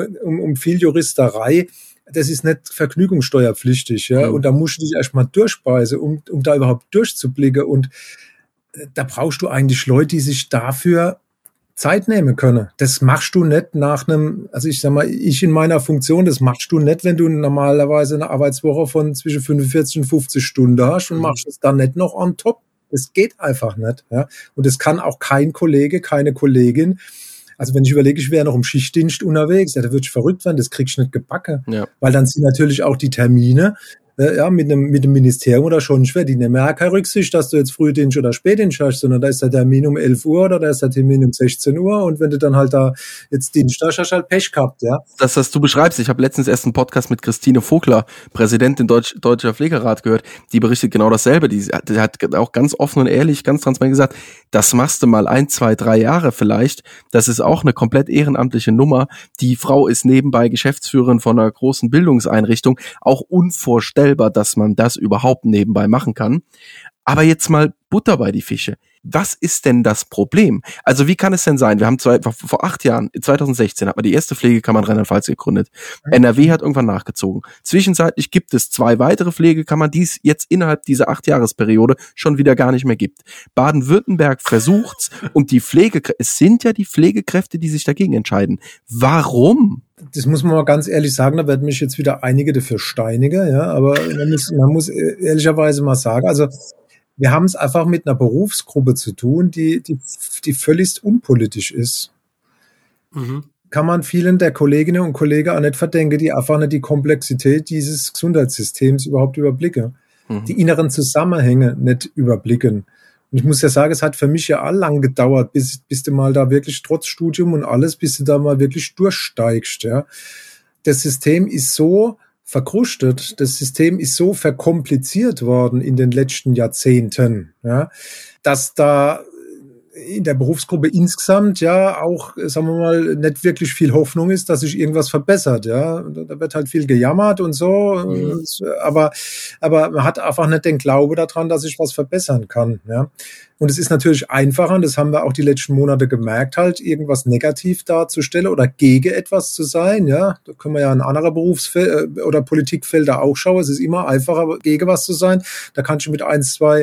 viel Juristerei. Das ist nicht vergnügungssteuerpflichtig, ja. Und da musst du dich erstmal durchspeisen, um da überhaupt durchzublicken. Und da brauchst du eigentlich Leute, die sich dafür Zeit nehmen können. Das machst du nicht nach also ich sag mal, ich in meiner Funktion, das machst du nicht, wenn du normalerweise eine Arbeitswoche von zwischen 45 und 50 Stunden hast und machst es dann nicht noch on top. Das geht einfach nicht, ja. Und das kann auch kein Kollege, keine Kollegin. Also wenn ich überlege, ich wäre noch im Schichtdienst unterwegs, ja, da würde ich verrückt werden, das kriegst du nicht gebacken. Ja. Weil dann sind natürlich auch die Termine mit dem Ministerium oder schon schwer. Die nehmen ja keine Rücksicht, dass du jetzt Frühdienst oder Spätdienst hast, sondern da ist der Termin um 11 Uhr oder da ist der Termin um 16 Uhr und wenn du dann halt da jetzt Dienst hast, hast du halt Pech gehabt, ja. Das, was du beschreibst, ich habe letztens erst einen Podcast mit Christine Vogler, Präsidentin Deutscher Pflegerat, gehört, die berichtet genau dasselbe. Die hat auch ganz offen und ehrlich, ganz transparent gesagt, das machst du mal 1, 2, 3 Jahre vielleicht. Das ist auch eine komplett ehrenamtliche Nummer. Die Frau ist nebenbei Geschäftsführerin von einer großen Bildungseinrichtung. Auch unvorstellbar, dass man das überhaupt nebenbei machen kann. Aber jetzt mal Butter bei die Fische. Was ist denn das Problem? Also wie kann es denn sein? Wir haben vor 8 Jahren, 2016, hat man die erste Pflegekammer in Rheinland-Pfalz gegründet. NRW hat irgendwann nachgezogen. Zwischenzeitlich gibt es 2 weitere Pflegekammern, die es jetzt innerhalb dieser 8-Jahresperiode schon wieder gar nicht mehr gibt. Baden-Württemberg versucht's und es sind ja die Pflegekräfte, die sich dagegen entscheiden. Warum? Das muss man mal ganz ehrlich sagen, da werden mich jetzt wieder einige dafür steinigen, ja, aber man muss ehrlicherweise mal sagen, also wir haben es einfach mit einer Berufsgruppe zu tun, die völlig unpolitisch ist. Mhm. Kann man vielen der Kolleginnen und Kollegen auch nicht verdenken, die einfach nicht die Komplexität dieses Gesundheitssystems überhaupt überblicken, die inneren Zusammenhänge nicht überblicken. Und ich muss ja sagen, es hat für mich ja all lang gedauert, bis du mal da wirklich trotz Studium und alles, bis du da mal wirklich durchsteigst, ja. Das System ist so verkrustet, das System ist so verkompliziert worden in den letzten Jahrzehnten, ja, dass da in der Berufsgruppe insgesamt ja auch, sagen wir mal, nicht wirklich viel Hoffnung ist, dass sich irgendwas verbessert, ja. Da wird halt viel gejammert und so, aber man hat einfach nicht den Glaube daran, dass sich was verbessern kann, ja. Und es ist natürlich einfacher, und das haben wir auch die letzten Monate gemerkt, halt irgendwas negativ darzustellen oder gegen etwas zu sein. Ja, da können wir ja in andere Berufsfelder oder Politikfelder auch schauen. Es ist immer einfacher, gegen was zu sein. Da kannst du mit 1, 2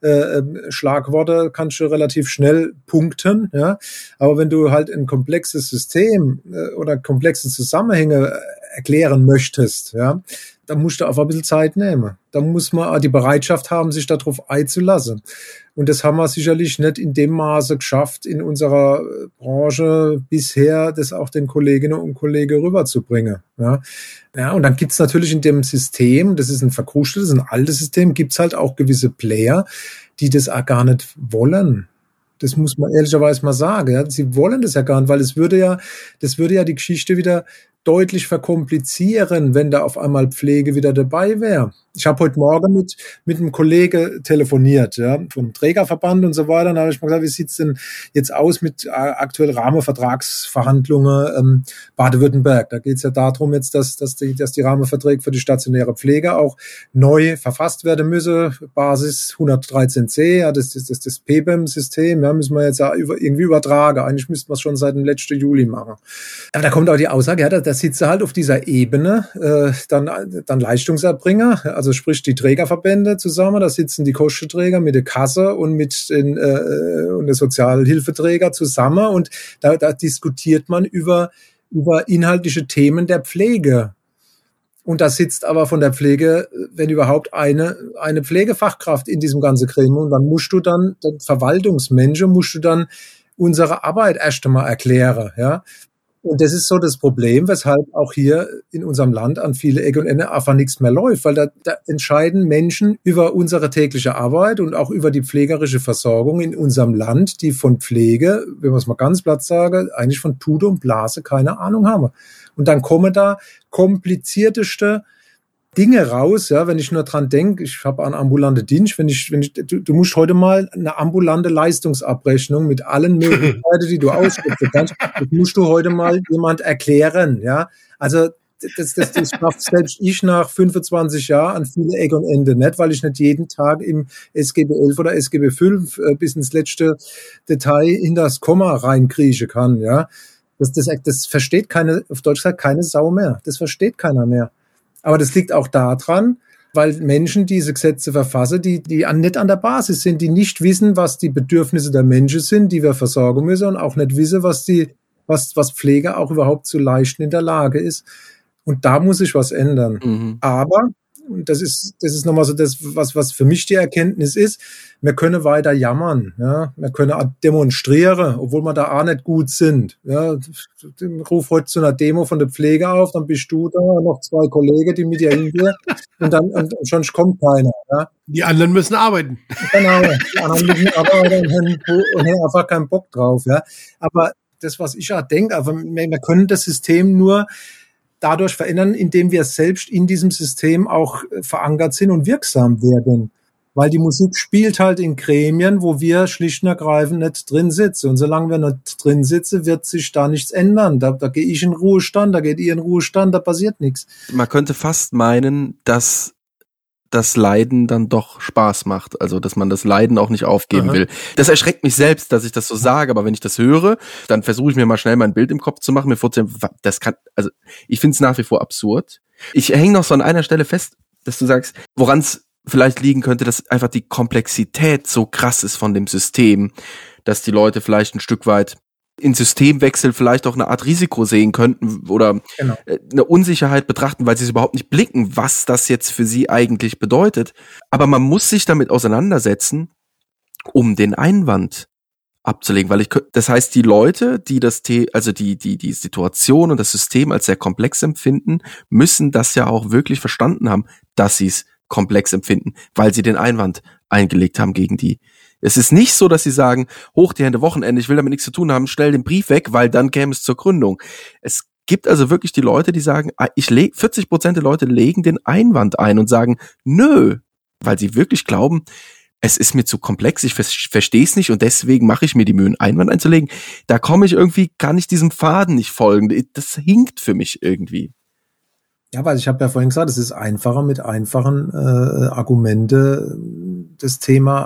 Schlagworte kannst du relativ schnell punkten. Ja, aber wenn du halt ein komplexes System oder komplexe Zusammenhänge erklären möchtest, ja, dann musst du einfach ein bisschen Zeit nehmen. Da muss man auch die Bereitschaft haben, sich darauf einzulassen. Und das haben wir sicherlich nicht in dem Maße geschafft, in unserer Branche bisher, das auch den Kolleginnen und Kollegen rüberzubringen. Ja, ja, und dann gibt's natürlich in dem System, das ist ein verkrusteltes, ein altes System, gibt's halt auch gewisse Player, die das auch gar nicht wollen. Das muss man ehrlicherweise mal sagen. Ja. Sie wollen das ja gar nicht, weil das würde ja die Geschichte wieder deutlich verkomplizieren, wenn da auf einmal Pflege wieder dabei wäre. Ich habe heute Morgen mit einem Kollegen telefoniert, ja, vom Trägerverband und so weiter. Da habe ich mal gesagt, wie sieht's denn jetzt aus mit aktuell Rahmenvertragsverhandlungen Baden-Württemberg? Da geht's ja darum jetzt, dass die Rahmenverträge für die stationäre Pflege auch neu verfasst werden müssen. Basis 113c, ja, das PBEM-System, ja, müssen wir jetzt ja irgendwie übertragen. Eigentlich müssten wir es schon seit dem letzten Juli machen. Aber da kommt auch die Aussage, ja, da sitzt halt auf dieser Ebene dann Leistungserbringer, also sprich die Trägerverbände zusammen, da sitzen die Kostenträger mit der Kasse und mit den Sozialhilfeträger zusammen und da diskutiert man über inhaltliche Themen der Pflege. Und da sitzt aber von der Pflege, wenn überhaupt, eine Pflegefachkraft in diesem ganzen Gremium. Und dann musst du dann, den Verwaltungsmenschen, unsere Arbeit erst einmal erklären, ja. Und das ist so das Problem, weshalb auch hier in unserem Land an viele Ecken und Enden einfach nichts mehr läuft, weil da entscheiden Menschen über unsere tägliche Arbeit und auch über die pflegerische Versorgung in unserem Land, die von Pflege, wenn man es mal ganz platt sagen, eigentlich von Tute und Blase keine Ahnung haben. Und dann kommen da komplizierteste Dinge raus, ja, wenn ich nur dran denke, ich habe einen ambulanten Dienst, du musst heute mal eine ambulante Leistungsabrechnung mit allen Möglichkeiten, die du ausschöpfen kannst, das musst du heute mal jemand erklären, ja. Also, das schafft selbst ich nach 25 Jahren an viele Ecken und Enden nicht, weil ich nicht jeden Tag im SGB 11 oder SGB 5 bis ins letzte Detail in das Komma reinkriechen kann, ja. Das versteht auf Deutsch gesagt, keine Sau mehr. Das versteht keiner mehr. Aber das liegt auch daran, weil Menschen diese Gesetze verfassen, die nicht an der Basis sind, die nicht wissen, was die Bedürfnisse der Menschen sind, die wir versorgen müssen und auch nicht wissen, was Pflege auch überhaupt zu leisten in der Lage ist. Und da muss sich was ändern. Mhm. Aber, und das ist nochmal so das, was für mich die Erkenntnis ist, wir können weiter jammern, ja, wir können auch demonstrieren, obwohl wir da auch nicht gut sind, ja, ruf heute zu einer Demo von der Pflege auf, dann bist du da, noch 2 Kollegen, die mit dir hingehen, und schon kommt keiner, ja. Die anderen müssen arbeiten. Genau, die anderen müssen arbeiten und haben einfach keinen Bock drauf, ja. Aber das, was ich auch denke, aber wir können das System nur dadurch verändern, indem wir selbst in diesem System auch verankert sind und wirksam werden. Weil die Musik spielt halt in Gremien, wo wir schlicht und ergreifend nicht drin sitzen. Und solange wir nicht drin sitzen, wird sich da nichts ändern. Da gehe ich in Ruhestand, da geht ihr in Ruhestand, da passiert nichts. Man könnte fast meinen, dass das Leiden dann doch Spaß macht, also dass man das Leiden auch nicht aufgeben will. Das erschreckt mich selbst, dass ich das so sage, aber wenn ich das höre, dann versuche ich mir mal schnell mein Bild im Kopf zu machen, mir vorzustellen, also ich finde es nach wie vor absurd. Ich hänge noch so an einer Stelle fest, dass du sagst, woran es vielleicht liegen könnte, dass einfach die Komplexität so krass ist von dem System, dass die Leute vielleicht ein Stück weit in Systemwechsel vielleicht auch eine Art Risiko sehen könnten oder eine Unsicherheit betrachten, weil sie es überhaupt nicht blicken, was das jetzt für sie eigentlich bedeutet. Aber man muss sich damit auseinandersetzen, um den Einwand abzulegen, weil das heißt, die Leute, die die Situation und das System als sehr komplex empfinden, müssen das ja auch wirklich verstanden haben, dass sie es komplex empfinden, weil sie den Einwand eingelegt haben gegen die. Es ist nicht so, dass sie sagen, hoch die Hände, Wochenende, ich will damit nichts zu tun haben, stell den Brief weg, weil dann käme es zur Gründung. Es gibt also wirklich die Leute, die sagen, 40% der Leute legen den Einwand ein und sagen, nö, weil sie wirklich glauben, es ist mir zu komplex, ich verstehe es nicht und deswegen mache ich mir die Mühe, einen Einwand einzulegen. Da kann ich diesem Faden nicht folgen. Das hinkt für mich irgendwie. Ja, weil ich habe ja vorhin gesagt, es ist einfacher mit einfachen Argumente das Thema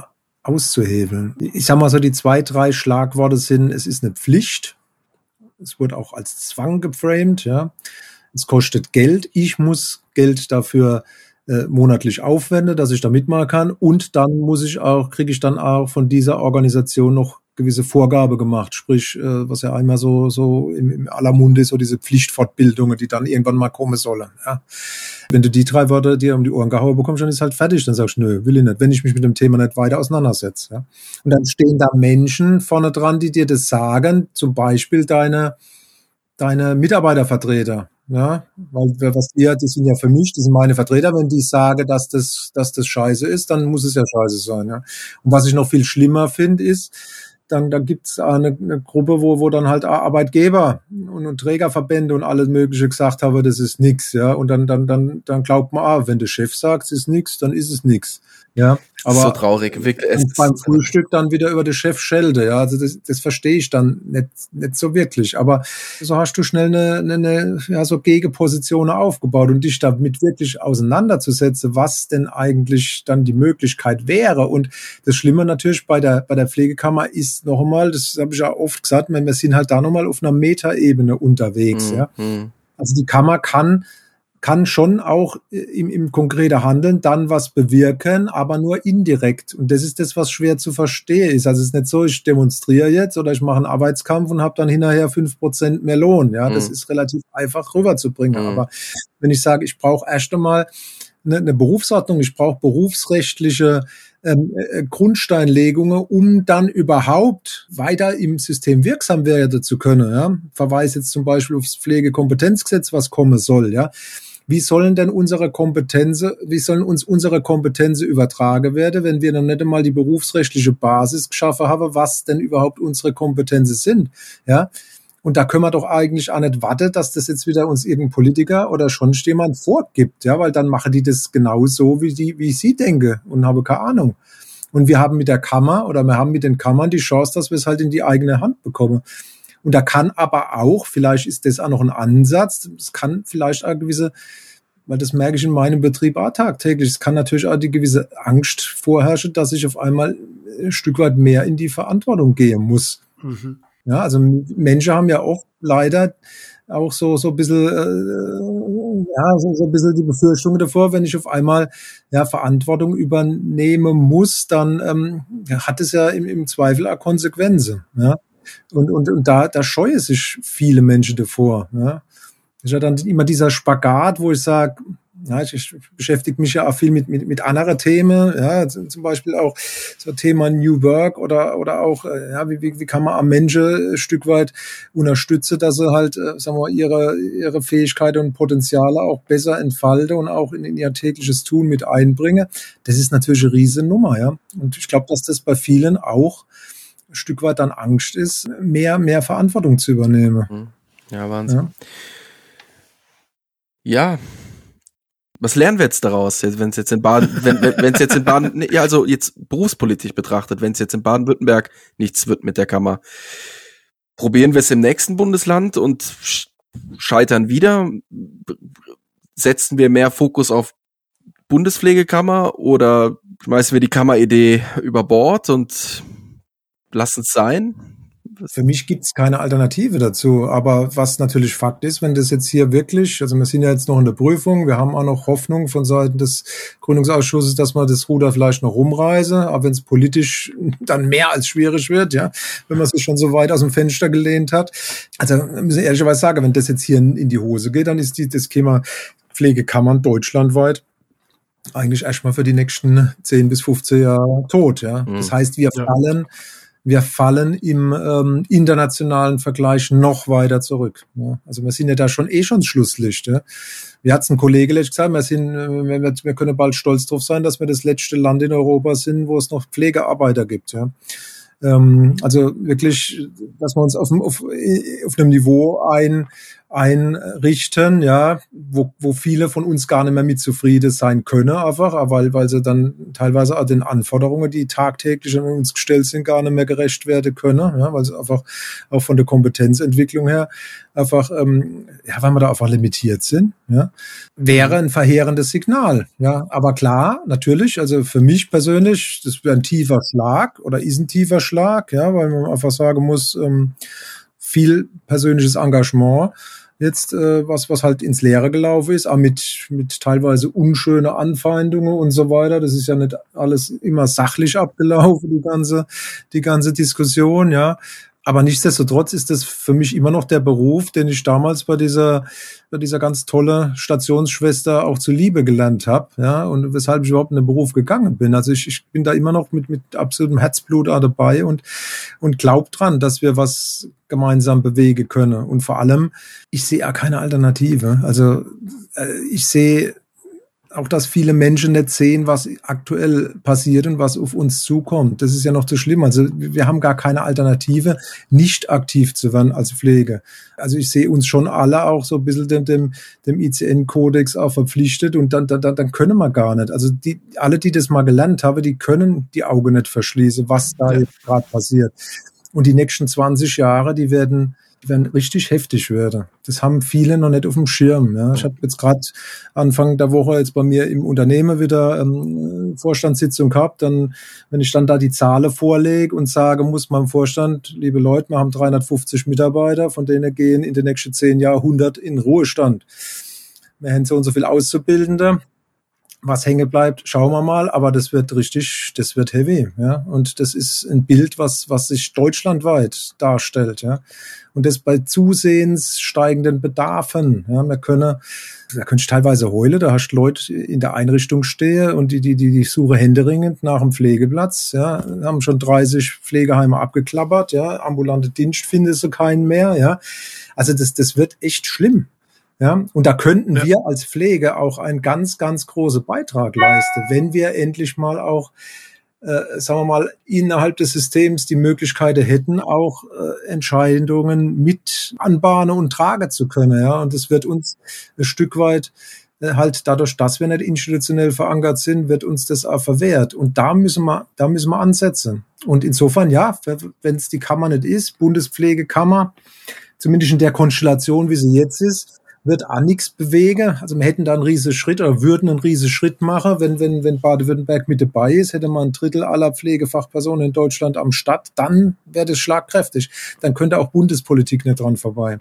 auszuhebeln. Ich sag mal so, die 2-3 Schlagworte sind, es ist eine Pflicht. Es wird auch als Zwang geframed, ja. Es kostet Geld. Ich muss Geld dafür monatlich aufwenden, dass ich da mitmachen kann. Und dann kriege ich dann auch von dieser Organisation noch gewisse Vorgabe gemacht. Sprich, was ja einmal so im aller Munde ist, so diese Pflichtfortbildungen, die dann irgendwann mal kommen sollen, ja. Wenn du die 3 Wörter dir um die Ohren gehauen bekommst, dann ist halt fertig. Dann sagst du, nö, will ich nicht, wenn ich mich mit dem Thema nicht weiter auseinandersetze, ja. Und dann stehen da Menschen vorne dran, die dir das sagen, zum Beispiel deine Mitarbeitervertreter, ja, weil die sind ja für mich, die sind meine Vertreter, wenn die sagen, dass das scheiße ist, dann muss es ja scheiße sein, ja. Und was ich noch viel schlimmer finde, ist, dann gibt's eine Gruppe, wo dann halt Arbeitgeber und Trägerverbände und alles Mögliche gesagt haben, das ist nix, ja. Und dann glaubt man, wenn der Chef sagt, es ist nix, dann ist es nix. Ja, aber so traurig, wirklich. Und beim Frühstück dann wieder über den Chef schelte, ja, also das verstehe ich dann nicht so wirklich, aber so hast du schnell eine so Gegenpositionen aufgebaut und dich damit wirklich auseinanderzusetzen, was denn eigentlich dann die Möglichkeit wäre. Und das Schlimme natürlich bei der Pflegekammer ist noch einmal, das habe ich ja oft gesagt, wir sind halt da nochmal auf einer Metaebene unterwegs, ja. Also die Kammer kann schon auch im konkreten Handeln dann was bewirken, aber nur indirekt. Und das ist das, was schwer zu verstehen ist. Also es ist nicht so, ich demonstriere jetzt oder ich mache einen Arbeitskampf und habe dann hinterher 5% mehr Lohn. Ja, das ist relativ einfach rüberzubringen. Aber wenn ich sage, ich brauche erst einmal eine Berufsordnung, ich brauche berufsrechtliche Grundsteinlegungen, um dann überhaupt weiter im System wirksam werden zu können. Ja? Verweise jetzt zum Beispiel aufs Pflegekompetenzgesetz, was kommen soll. Ja? Wie sollen uns unsere Kompetenzen übertragen werden, wenn wir noch nicht einmal die berufsrechtliche Basis geschaffen haben, was denn überhaupt unsere Kompetenzen sind? Ja? Und da können wir doch eigentlich auch nicht warten, dass das jetzt wieder uns irgendein Politiker oder schon jemand vorgibt, ja, weil dann machen die das genau so, wie sie denken und haben keine Ahnung. Und wir haben mit der Kammer oder wir haben mit den Kammern die Chance, dass wir es halt in die eigene Hand bekommen. Und da kann aber auch, vielleicht ist das auch noch ein Ansatz, es kann vielleicht auch gewisse, weil das merke ich in meinem Betrieb auch tagtäglich, es kann natürlich auch die gewisse Angst vorherrschen, dass ich auf einmal ein Stück weit mehr in die Verantwortung gehen muss. Mhm. Ja, also Menschen haben ja oft leider auch so ein bisschen, so ein bisschen die Befürchtung davor, wenn ich auf einmal Verantwortung übernehmen muss, dann hat es ja im Zweifel auch Konsequenzen. Ja? Und da scheuen sich viele Menschen davor. Ja? Das ist ja dann immer dieser Spagat, wo ich sage, ja, ich beschäftige mich ja auch viel mit anderen Themen, ja, zum Beispiel auch so Thema New Work oder auch, wie kann man am Menschen ein Stück weit unterstützen, dass sie halt, sagen wir, ihre Fähigkeiten und Potenziale auch besser entfalten und auch in ihr tägliches Tun mit einbringen. Das ist natürlich eine riesen Nummer, ja. Und ich glaube, dass das bei vielen auch ein Stück weit dann Angst ist, mehr Verantwortung zu übernehmen. Ja, Wahnsinn. Ja. Was lernen wir jetzt daraus, wenn es jetzt in Baden, ja, also jetzt berufspolitisch betrachtet, wenn es jetzt in Baden-Württemberg nichts wird mit der Kammer, probieren wir es im nächsten Bundesland und scheitern wieder? Setzen wir mehr Fokus auf Bundespflegekammer oder schmeißen wir die Kammeridee über Bord und lassen es sein? Für mich gibt es keine Alternative dazu, aber was natürlich Fakt ist, wenn das jetzt hier wirklich, also wir sind ja jetzt noch in der Prüfung, wir haben auch noch Hoffnung von Seiten des Gründungsausschusses, dass man das Ruder vielleicht noch rumreise, aber wenn es politisch dann mehr als schwierig wird, ja, wenn man sich schon so weit aus dem Fenster gelehnt hat. Also müssen wir ehrlicherweise sagen, wenn das jetzt hier in die Hose geht, dann ist das Thema Pflegekammern deutschlandweit eigentlich erstmal für die nächsten 10 bis 15 Jahre tot, ja. Das heißt, wir fallen im internationalen Vergleich noch weiter zurück. Ja. Also wir sind ja da schon Schlusslicht. Ja. Wie hat's ein Kollege letztens gesagt, wir können bald stolz drauf sein, dass wir das letzte Land in Europa sind, wo es noch Pflegearbeiter gibt. Ja. Also wirklich, dass wir uns auf einem Niveau einrichten, ja, wo viele von uns gar nicht mehr mit zufrieden sein können, einfach, weil sie dann teilweise auch den Anforderungen, die tagtäglich an uns gestellt sind, gar nicht mehr gerecht werden können, ja, weil sie einfach auch von der Kompetenzentwicklung her einfach, weil wir da einfach limitiert sind, ja, wäre ein verheerendes Signal, ja, aber klar, natürlich, also für mich persönlich, das wäre ein tiefer Schlag oder ist ein tiefer Schlag, ja, weil man einfach sagen muss, viel persönliches Engagement jetzt, was halt ins Leere gelaufen ist, auch mit teilweise unschönen Anfeindungen und so weiter. Das ist ja nicht alles immer sachlich abgelaufen, die ganze Diskussion, ja. Aber nichtsdestotrotz ist das für mich immer noch der Beruf, den ich damals bei dieser ganz tolle Stationsschwester auch zur Liebe gelernt habe, ja, und weshalb ich überhaupt in den Beruf gegangen bin. Also ich bin da immer noch mit absolutem Herzblut auch dabei und glaub dran, dass wir was gemeinsam bewegen können. Und vor allem, ich sehe auch keine Alternative. Also ich sehe auch, dass viele Menschen nicht sehen, was aktuell passiert und was auf uns zukommt. Das ist ja noch zu schlimm. Also wir haben gar keine Alternative, nicht aktiv zu werden als Pflege. Also ich sehe uns schon alle auch so ein bisschen dem ICN-Kodex auch verpflichtet und dann können wir gar nicht. Also alle, die das mal gelernt haben, die können die Augen nicht verschließen, was da jetzt gerade passiert. Und die nächsten 20 Jahre, die werden richtig heftig werden. Das haben viele noch nicht auf dem Schirm. Ja. Ich habe jetzt gerade Anfang der Woche jetzt bei mir im Unternehmen wieder Vorstandssitzung gehabt. Dann, wenn ich dann da die Zahlen vorlege und sage, muss meinem Vorstand, liebe Leute, wir haben 350 Mitarbeiter, von denen gehen in den nächsten 10 Jahren 100 in Ruhestand. Wir haben so und so viel Auszubildende. Was hängen bleibt, schauen wir mal, aber das wird heavy, ja. Und das ist ein Bild, was sich deutschlandweit darstellt, ja. Und das bei zusehends steigenden Bedarfen, ja. Da könnte ich teilweise heulen, da hast du Leute in der Einrichtung stehen und die suchen händeringend nach einem Pflegeplatz, ja. Haben schon 30 Pflegeheime abgeklappert, ja. Ambulante Dienst finden sie keinen mehr, ja. Also das wird echt schlimm. Ja, und da könnten wir als Pflege auch einen ganz, ganz großen Beitrag leisten, wenn wir endlich mal auch, sagen wir mal, innerhalb des Systems die Möglichkeit hätten, auch Entscheidungen mit anbahnen und tragen zu können. Ja, und das wird uns ein Stück weit halt dadurch, dass wir nicht institutionell verankert sind, wird uns das auch verwehrt. Und da müssen wir ansetzen. Und insofern, ja, wenn es die Kammer nicht ist, Bundespflegekammer, zumindest in der Konstellation, wie sie jetzt ist, wird auch nichts bewegen. Also wir hätten da einen riesen Schritt oder würden einen riesen Schritt machen, wenn Baden-Württemberg mit dabei ist, hätte man 1/3 aller Pflegefachpersonen in Deutschland am Start, dann wäre das schlagkräftig. Dann könnte auch Bundespolitik nicht dran vorbei.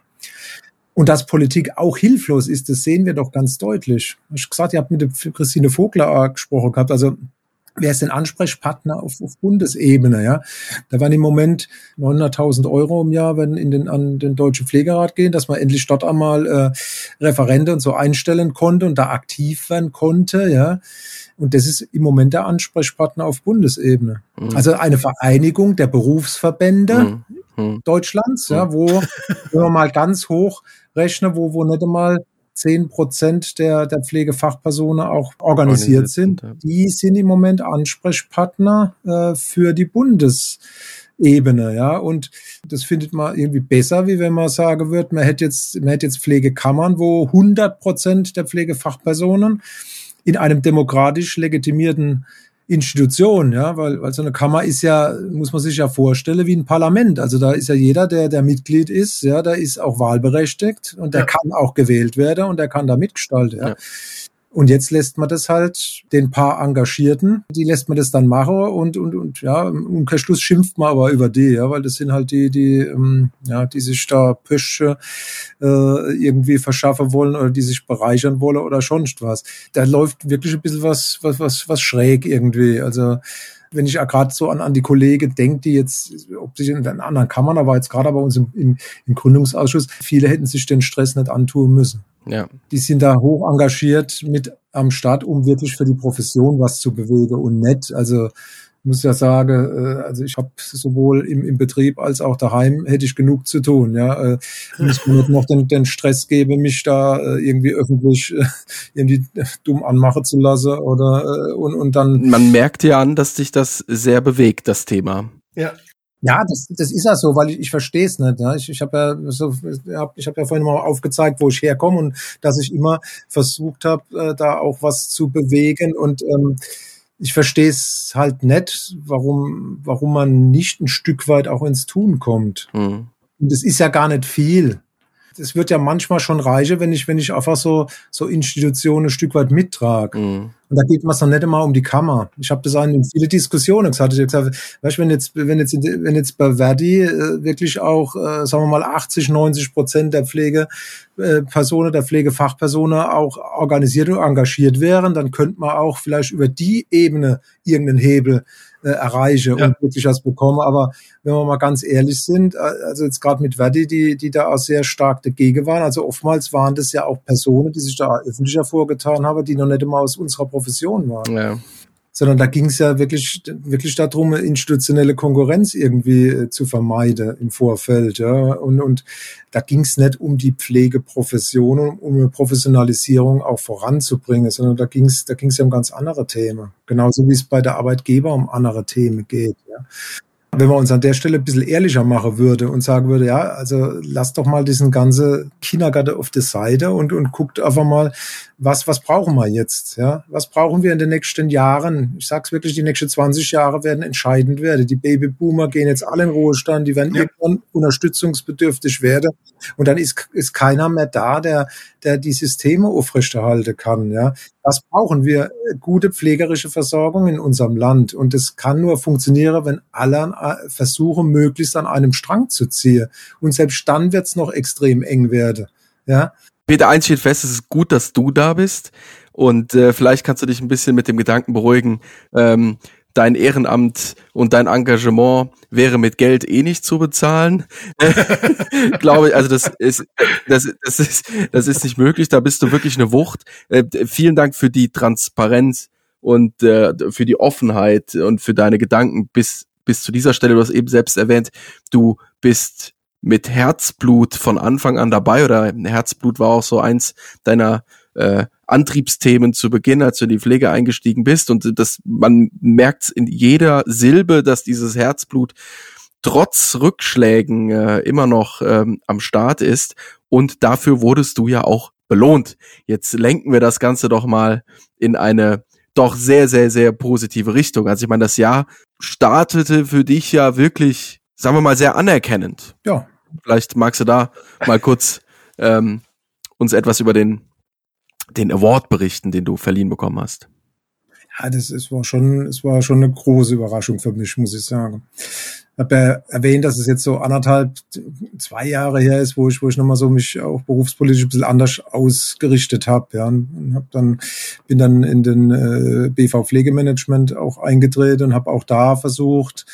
Und dass Politik auch hilflos ist, das sehen wir doch ganz deutlich. Ich habe gesagt, ihr habt mit der Christine Vogler gesprochen gehabt, also wer ist denn Ansprechpartner auf Bundesebene, ja? Da waren im Moment 900.000 € im Jahr, wenn an den Deutschen Pflegerat gehen, dass man endlich dort einmal Referente und so einstellen konnte und da aktiv werden konnte, ja? Und das ist im Moment der Ansprechpartner auf Bundesebene. Mhm. Also eine Vereinigung der Berufsverbände Deutschlands, ja, wo, wenn wir mal ganz hoch rechnen, wo nicht einmal 10% der Pflegefachpersonen auch organisiert sind, die sind im Moment Ansprechpartner für die Bundesebene, ja, und das findet man irgendwie besser, wie wenn man sagen würde, man hätte jetzt Pflegekammern, wo 100% der Pflegefachpersonen in einem demokratisch legitimierten Institution, ja, weil so eine Kammer ist ja, muss man sich ja vorstellen, wie ein Parlament. Also da ist ja jeder, der Mitglied ist, ja, der ist auch wahlberechtigt und der kann auch gewählt werden und der kann da mitgestalten, ja. Und jetzt lässt man das halt den paar Engagierten, die lässt man das dann machen und ja, im Umkehrschluss schimpft man aber über die, ja, weil das sind halt die sich da Pösche irgendwie verschaffen wollen oder die sich bereichern wollen oder sonst was. Da läuft wirklich ein bisschen was schräg irgendwie. Also wenn ich ja gerade so an die Kollegen denke, die jetzt, ob sich in anderen Kammern, aber jetzt gerade bei uns im Gründungsausschuss, viele hätten sich den Stress nicht antun müssen. Ja. Die sind da hoch engagiert mit am Start, um wirklich für die Profession was zu bewegen und nicht. Also ich muss ja sagen, also ich habe sowohl im Betrieb als auch daheim hätte ich genug zu tun. Ja, muss mir nicht noch den Stress geben, mich da irgendwie öffentlich irgendwie dumm anmachen zu lassen oder und dann. Man merkt ja an, dass dich das sehr bewegt, das Thema. Ja. Ja, das ist ja so, weil ich verstehe es nicht. Ja. Ich habe ich hab ja vorhin mal aufgezeigt, wo ich herkomme und dass ich immer versucht habe, da auch was zu bewegen und ich verstehe es halt nicht, warum man nicht ein Stück weit auch ins Tun kommt. Und es ist ja gar nicht viel. Es wird ja manchmal schon reichen, wenn ich einfach so Institutionen ein Stück weit mittrage. Und da geht man es noch nicht immer um die Kammer. Ich habe das in viele Diskussionen gesagt. Ich habe gesagt, weißt du, wenn jetzt bei Verdi wirklich auch, sagen wir mal, 80-90% der Pflegepersonen, der Pflegefachpersonen auch organisiert und engagiert wären, dann könnte man auch vielleicht über die Ebene irgendeinen Hebel erreiche und wirklich was bekomme. Aber wenn wir mal ganz ehrlich sind, also jetzt gerade mit Verdi, die da auch sehr stark dagegen waren, also oftmals waren das ja auch Personen, die sich da öffentlich hervorgetan haben, die noch nicht immer aus unserer Profession waren. Ja. Sondern da ging es ja wirklich darum, institutionelle Konkurrenz irgendwie zu vermeiden im Vorfeld. Ja. Und da ging es nicht um die Pflegeprofession, um eine Professionalisierung auch voranzubringen, sondern da ging es ja um ganz andere Themen. Genauso wie es bei der Arbeitgeber um andere Themen geht. Ja. Wenn man uns an der Stelle ein bisschen ehrlicher machen würde und sagen würde, ja, also lasst doch mal diesen ganzen Kindergarten auf die Seite und guckt einfach mal, was brauchen wir jetzt? Ja, was brauchen wir in den nächsten Jahren? Ich sag's wirklich, die nächsten 20 Jahre werden entscheidend werden. Die Babyboomer gehen jetzt alle in Ruhestand, die werden irgendwann unterstützungsbedürftig werden. Und dann ist keiner mehr da, der die Systeme aufrechterhalten kann. Ja, was brauchen wir? Gute pflegerische Versorgung in unserem Land. Und das kann nur funktionieren, wenn alle versuchen, möglichst an einem Strang zu ziehen. Und selbst dann wird's noch extrem eng werden. Ja. Peter, eins steht fest, es ist gut, dass du da bist. Und vielleicht kannst du dich ein bisschen mit dem Gedanken beruhigen, dein Ehrenamt und dein Engagement wäre mit Geld nicht zu bezahlen. Glaube ich, also das ist nicht möglich, da bist du wirklich eine Wucht. Vielen Dank für die Transparenz und für die Offenheit und für deine Gedanken bis zu dieser Stelle. Du hast eben selbst erwähnt, du bist mit Herzblut von Anfang an dabei, oder Herzblut war auch so eins deiner Antriebsthemen zu Beginn, als du in die Pflege eingestiegen bist, und man merkt in jeder Silbe, dass dieses Herzblut trotz Rückschlägen immer noch am Start ist, und dafür wurdest du ja auch belohnt. Jetzt lenken wir das Ganze doch mal in eine doch sehr, sehr, sehr positive Richtung. Also ich meine, das Jahr startete für dich ja wirklich, sagen wir mal, sehr anerkennend. Ja. Vielleicht magst du da mal kurz uns etwas über den Award berichten, den du verliehen bekommen hast. Ja, es war schon eine große Überraschung für mich, muss ich sagen. Ich habe ja erwähnt, dass es jetzt so 2 Jahre her ist, wo ich nochmal so mich auch berufspolitisch ein bisschen anders ausgerichtet habe. Ja, und bin dann in den BV Pflegemanagement auch eingetreten und habe auch da versucht,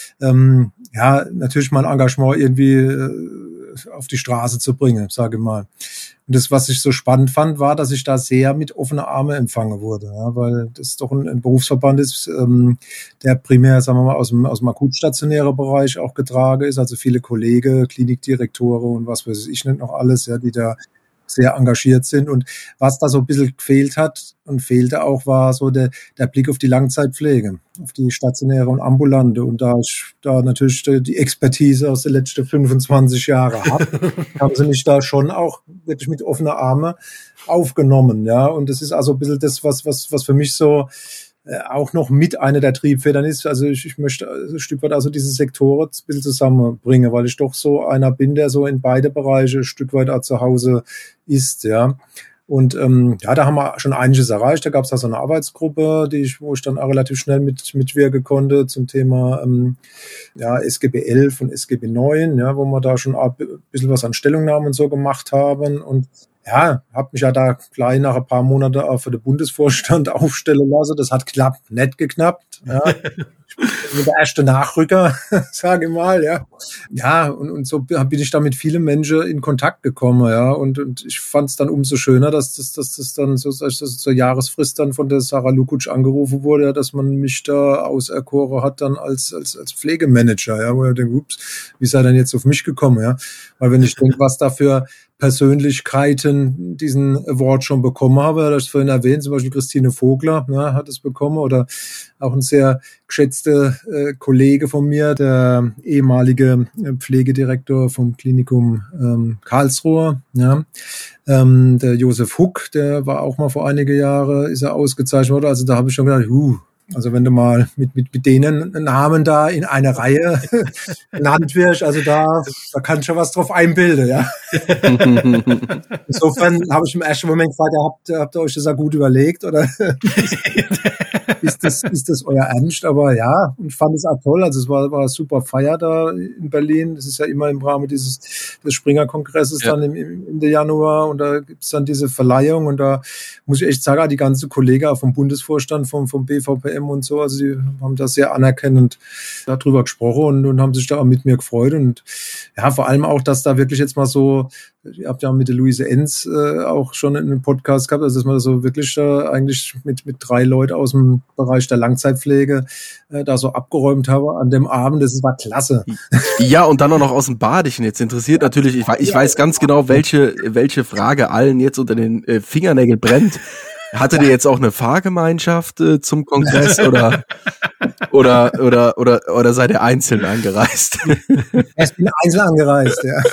natürlich mein Engagement irgendwie auf die Straße zu bringen, sage ich mal. Und das, was ich so spannend fand, war, dass ich da sehr mit offenen Armen empfangen wurde, ja, weil das doch ein Berufsverband ist, der primär, sagen wir mal, aus dem akutstationären Bereich auch getragen ist, also viele Kollegen, Klinikdirektoren und was weiß ich nicht noch alles, ja, die da sehr engagiert sind. Und was da so ein bisschen gefehlt hat und fehlte auch, war so der Blick auf die Langzeitpflege, auf die stationäre und ambulante. Und da ich da natürlich die Expertise aus den letzten 25 Jahren habe, haben sie mich da schon auch wirklich mit offenen Armen aufgenommen. Ja, und das ist also ein bisschen das, was für mich so auch noch mit einer der Triebfedern ist. Also ich möchte ein Stück weit also diese Sektoren ein bisschen zusammenbringen, weil ich doch so einer bin, der so in beide Bereiche ein Stück weit auch zu Hause ist, ja. Und da haben wir schon einiges erreicht. Da gab es also eine Arbeitsgruppe, wo ich dann auch relativ schnell mitwirken konnte zum Thema SGB 11 und SGB 9, ja, wo wir da schon ein bisschen was an Stellungnahmen und so gemacht haben. Und ja, habe mich ja da gleich nach ein paar Monaten auch für den Bundesvorstand aufstellen lassen. Das hat nicht geknappt. Ja. Ich bin der erste Nachrücker, sage ich mal, ja. Ja, und so bin ich da mit vielen Menschen in Kontakt gekommen, ja. Und ich fand es dann umso schöner, dass das dann so zur Jahresfrist dann von der Sarah Lukuc angerufen wurde, ja, dass man mich da auserkoren hat dann als Pflegemanager, ja, wo ich denke, ups, wie sei denn jetzt auf mich gekommen, ja. Weil wenn ich denke, was da für Persönlichkeiten diesen Award schon bekommen haben. Das vorhin erwähnt, zum Beispiel Christine Vogler, ne, hat es bekommen, oder auch ein sehr geschätzter Kollege von mir, der ehemalige Pflegedirektor vom Klinikum Karlsruhe, ja. Der Josef Huck, der war auch mal vor einige Jahre, ist er ausgezeichnet worden. Also da habe ich schon gedacht, also wenn du mal mit denen Namen da in eine Reihe genannt wirst, also da kann schon was drauf einbilden, ja. Insofern habe ich im ersten Moment gefragt, habt ihr euch das ja gut überlegt, oder ist das euer Ernst? Aber ja, und fand es auch toll. Also es war eine super Feier da in Berlin. Das ist ja immer im Rahmen des Springer-Kongresses dann im Ende Januar, und da gibt's dann diese Verleihung, und da muss ich echt sagen, die ganze Kollegen auch vom Bundesvorstand, vom BVPM und so, also die haben da sehr anerkennend darüber gesprochen und haben sich da auch mit mir gefreut, und ja, vor allem auch, dass da wirklich jetzt mal so, ihr habt ja mit der Luise Enz auch schon einen Podcast gehabt, also dass man so wirklich eigentlich mit 3 Leuten aus dem Bereich der Langzeitpflege da so abgeräumt habe an dem Abend, das war klasse. Ja, und dann auch noch aus dem Badischen. Jetzt interessiert natürlich, ich weiß ganz genau, welche Frage allen jetzt unter den Fingernägeln brennt. Hattet ihr jetzt auch eine Fahrgemeinschaft zum Kongress oder seid ihr einzeln angereist? Ich bin einzeln angereist, ja.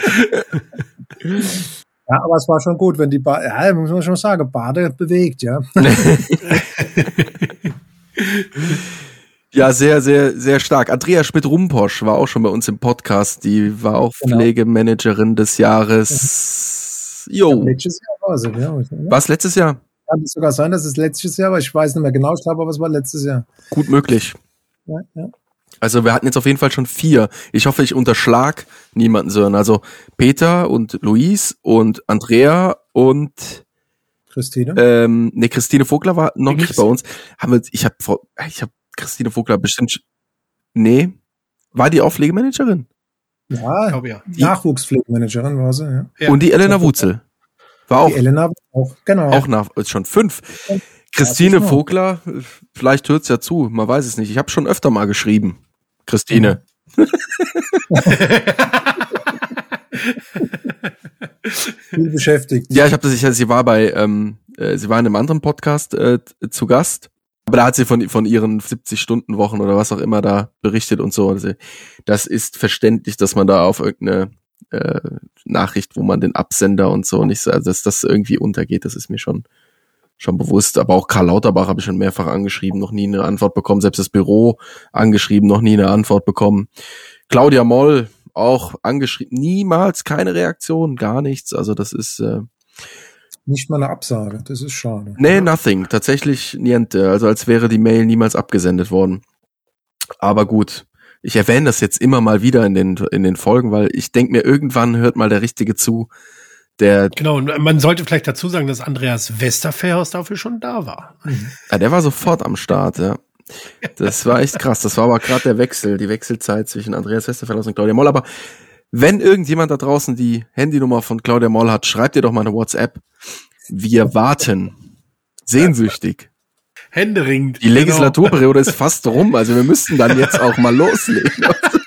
Ja, aber es war schon gut, wenn die muss man schon sagen, Bade bewegt, ja. Ja, sehr, sehr, sehr stark. Andrea Schmidt-Rumposch war auch schon bei uns im Podcast. Die war auch Pflegemanagerin des Jahres. Jo. Letztes Jahr war sie, ja. Was, letztes Jahr? Kann es sogar sein, dass es letztes Jahr war. Ich weiß nicht mehr genau, ich glaube, aber es war letztes Jahr. Gut möglich. Ja. Also wir hatten jetzt auf jeden Fall schon 4. Ich hoffe, ich unterschlag niemanden, sondern also Peter und Luis und Andrea und Christine. Christine Vogler war noch nicht bei uns. Ich habe Christine Vogler bestimmt. Nee, war die auch Pflegemanagerin? Ja, ich glaube, ja. Nachwuchspflegemanagerin war sie, ja. Und die Elena Wutzel war auch. Die Elena war auch, genau. Auch schon 5. Christine Vogler, vielleicht hört's ja zu, man weiß es nicht. Ich habe schon öfter mal geschrieben. Christine. Viel beschäftigt. Ja, sie war sie war in einem anderen Podcast zu Gast. Aber da hat sie von ihren 70-Stunden-Wochen oder was auch immer da berichtet und so. Also, das ist verständlich, dass man da auf irgendeine Nachricht, wo man den Absender und so nicht so, also dass das irgendwie untergeht, das ist mir schon bewusst. Aber auch Karl Lauterbach habe ich schon mehrfach angeschrieben, noch nie eine Antwort bekommen. Selbst das Büro angeschrieben, noch nie eine Antwort bekommen. Claudia Moll auch angeschrieben, niemals keine Reaktion, gar nichts. Also das ist nicht mal eine Absage, das ist schade. Nee, nothing, tatsächlich niente. Also als wäre die Mail niemals abgesendet worden. Aber gut, ich erwähne das jetzt immer mal wieder in den Folgen, weil ich denke mir, irgendwann hört mal der Richtige zu. Genau, und man sollte vielleicht dazu sagen, dass Andreas Westerfährhaus dafür schon da war. Ja, der war sofort am Start, ja. Das war echt krass. Das war aber gerade die Wechselzeit zwischen Andreas Westerfährhaus und Claudia Moll. Aber wenn irgendjemand da draußen die Handynummer von Claudia Moll hat, schreibt ihr doch mal eine WhatsApp. Wir warten. Sehnsüchtig. Händeringend. Die Legislaturperiode ist fast rum, also wir müssten dann jetzt auch mal loslegen.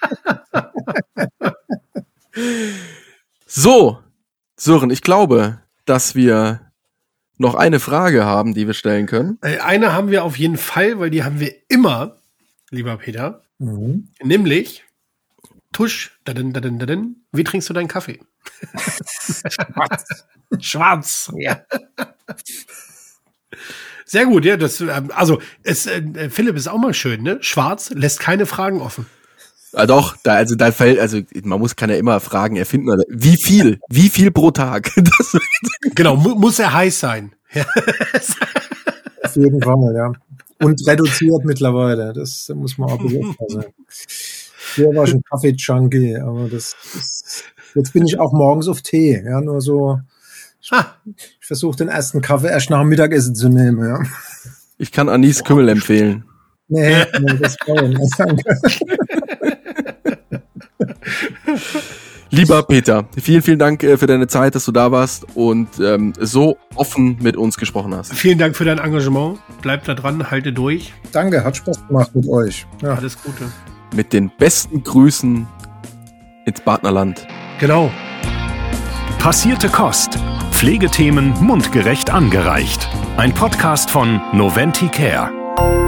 So, Sören, ich glaube, dass wir noch eine Frage haben, die wir stellen können. Eine haben wir auf jeden Fall, weil die haben wir immer, lieber Peter. Nämlich, Tusch, wie trinkst du deinen Kaffee? Schwarz. Ja. Sehr gut, ja. Philipp ist auch mal schön, ne? Schwarz lässt keine Fragen offen. Ja, doch, kann ja immer Fragen erfinden. Oder wie viel pro Tag? Genau, muss er heiß sein. Ja. Auf jeden Fall, ja. Und reduziert mittlerweile, das muss man auch beobachten. Früher war ich ein Kaffee-Junkie, aber jetzt bin ich auch morgens auf Tee, ja, nur so. Ich versuche den ersten Kaffee erst nach dem Mittagessen zu nehmen, ja. Ich kann Anis Kümmel empfehlen. Nee, das kann ich nicht. Danke. Lieber Peter, vielen, vielen Dank für deine Zeit, dass du da warst und so offen mit uns gesprochen hast. Vielen Dank für dein Engagement. Bleib da dran, halte durch. Danke, hat Spaß gemacht mit euch. Ja. Alles Gute. Mit den besten Grüßen ins Partnerland. Genau. Passierte Kost. Pflegethemen mundgerecht angereicht. Ein Podcast von Noventi Care.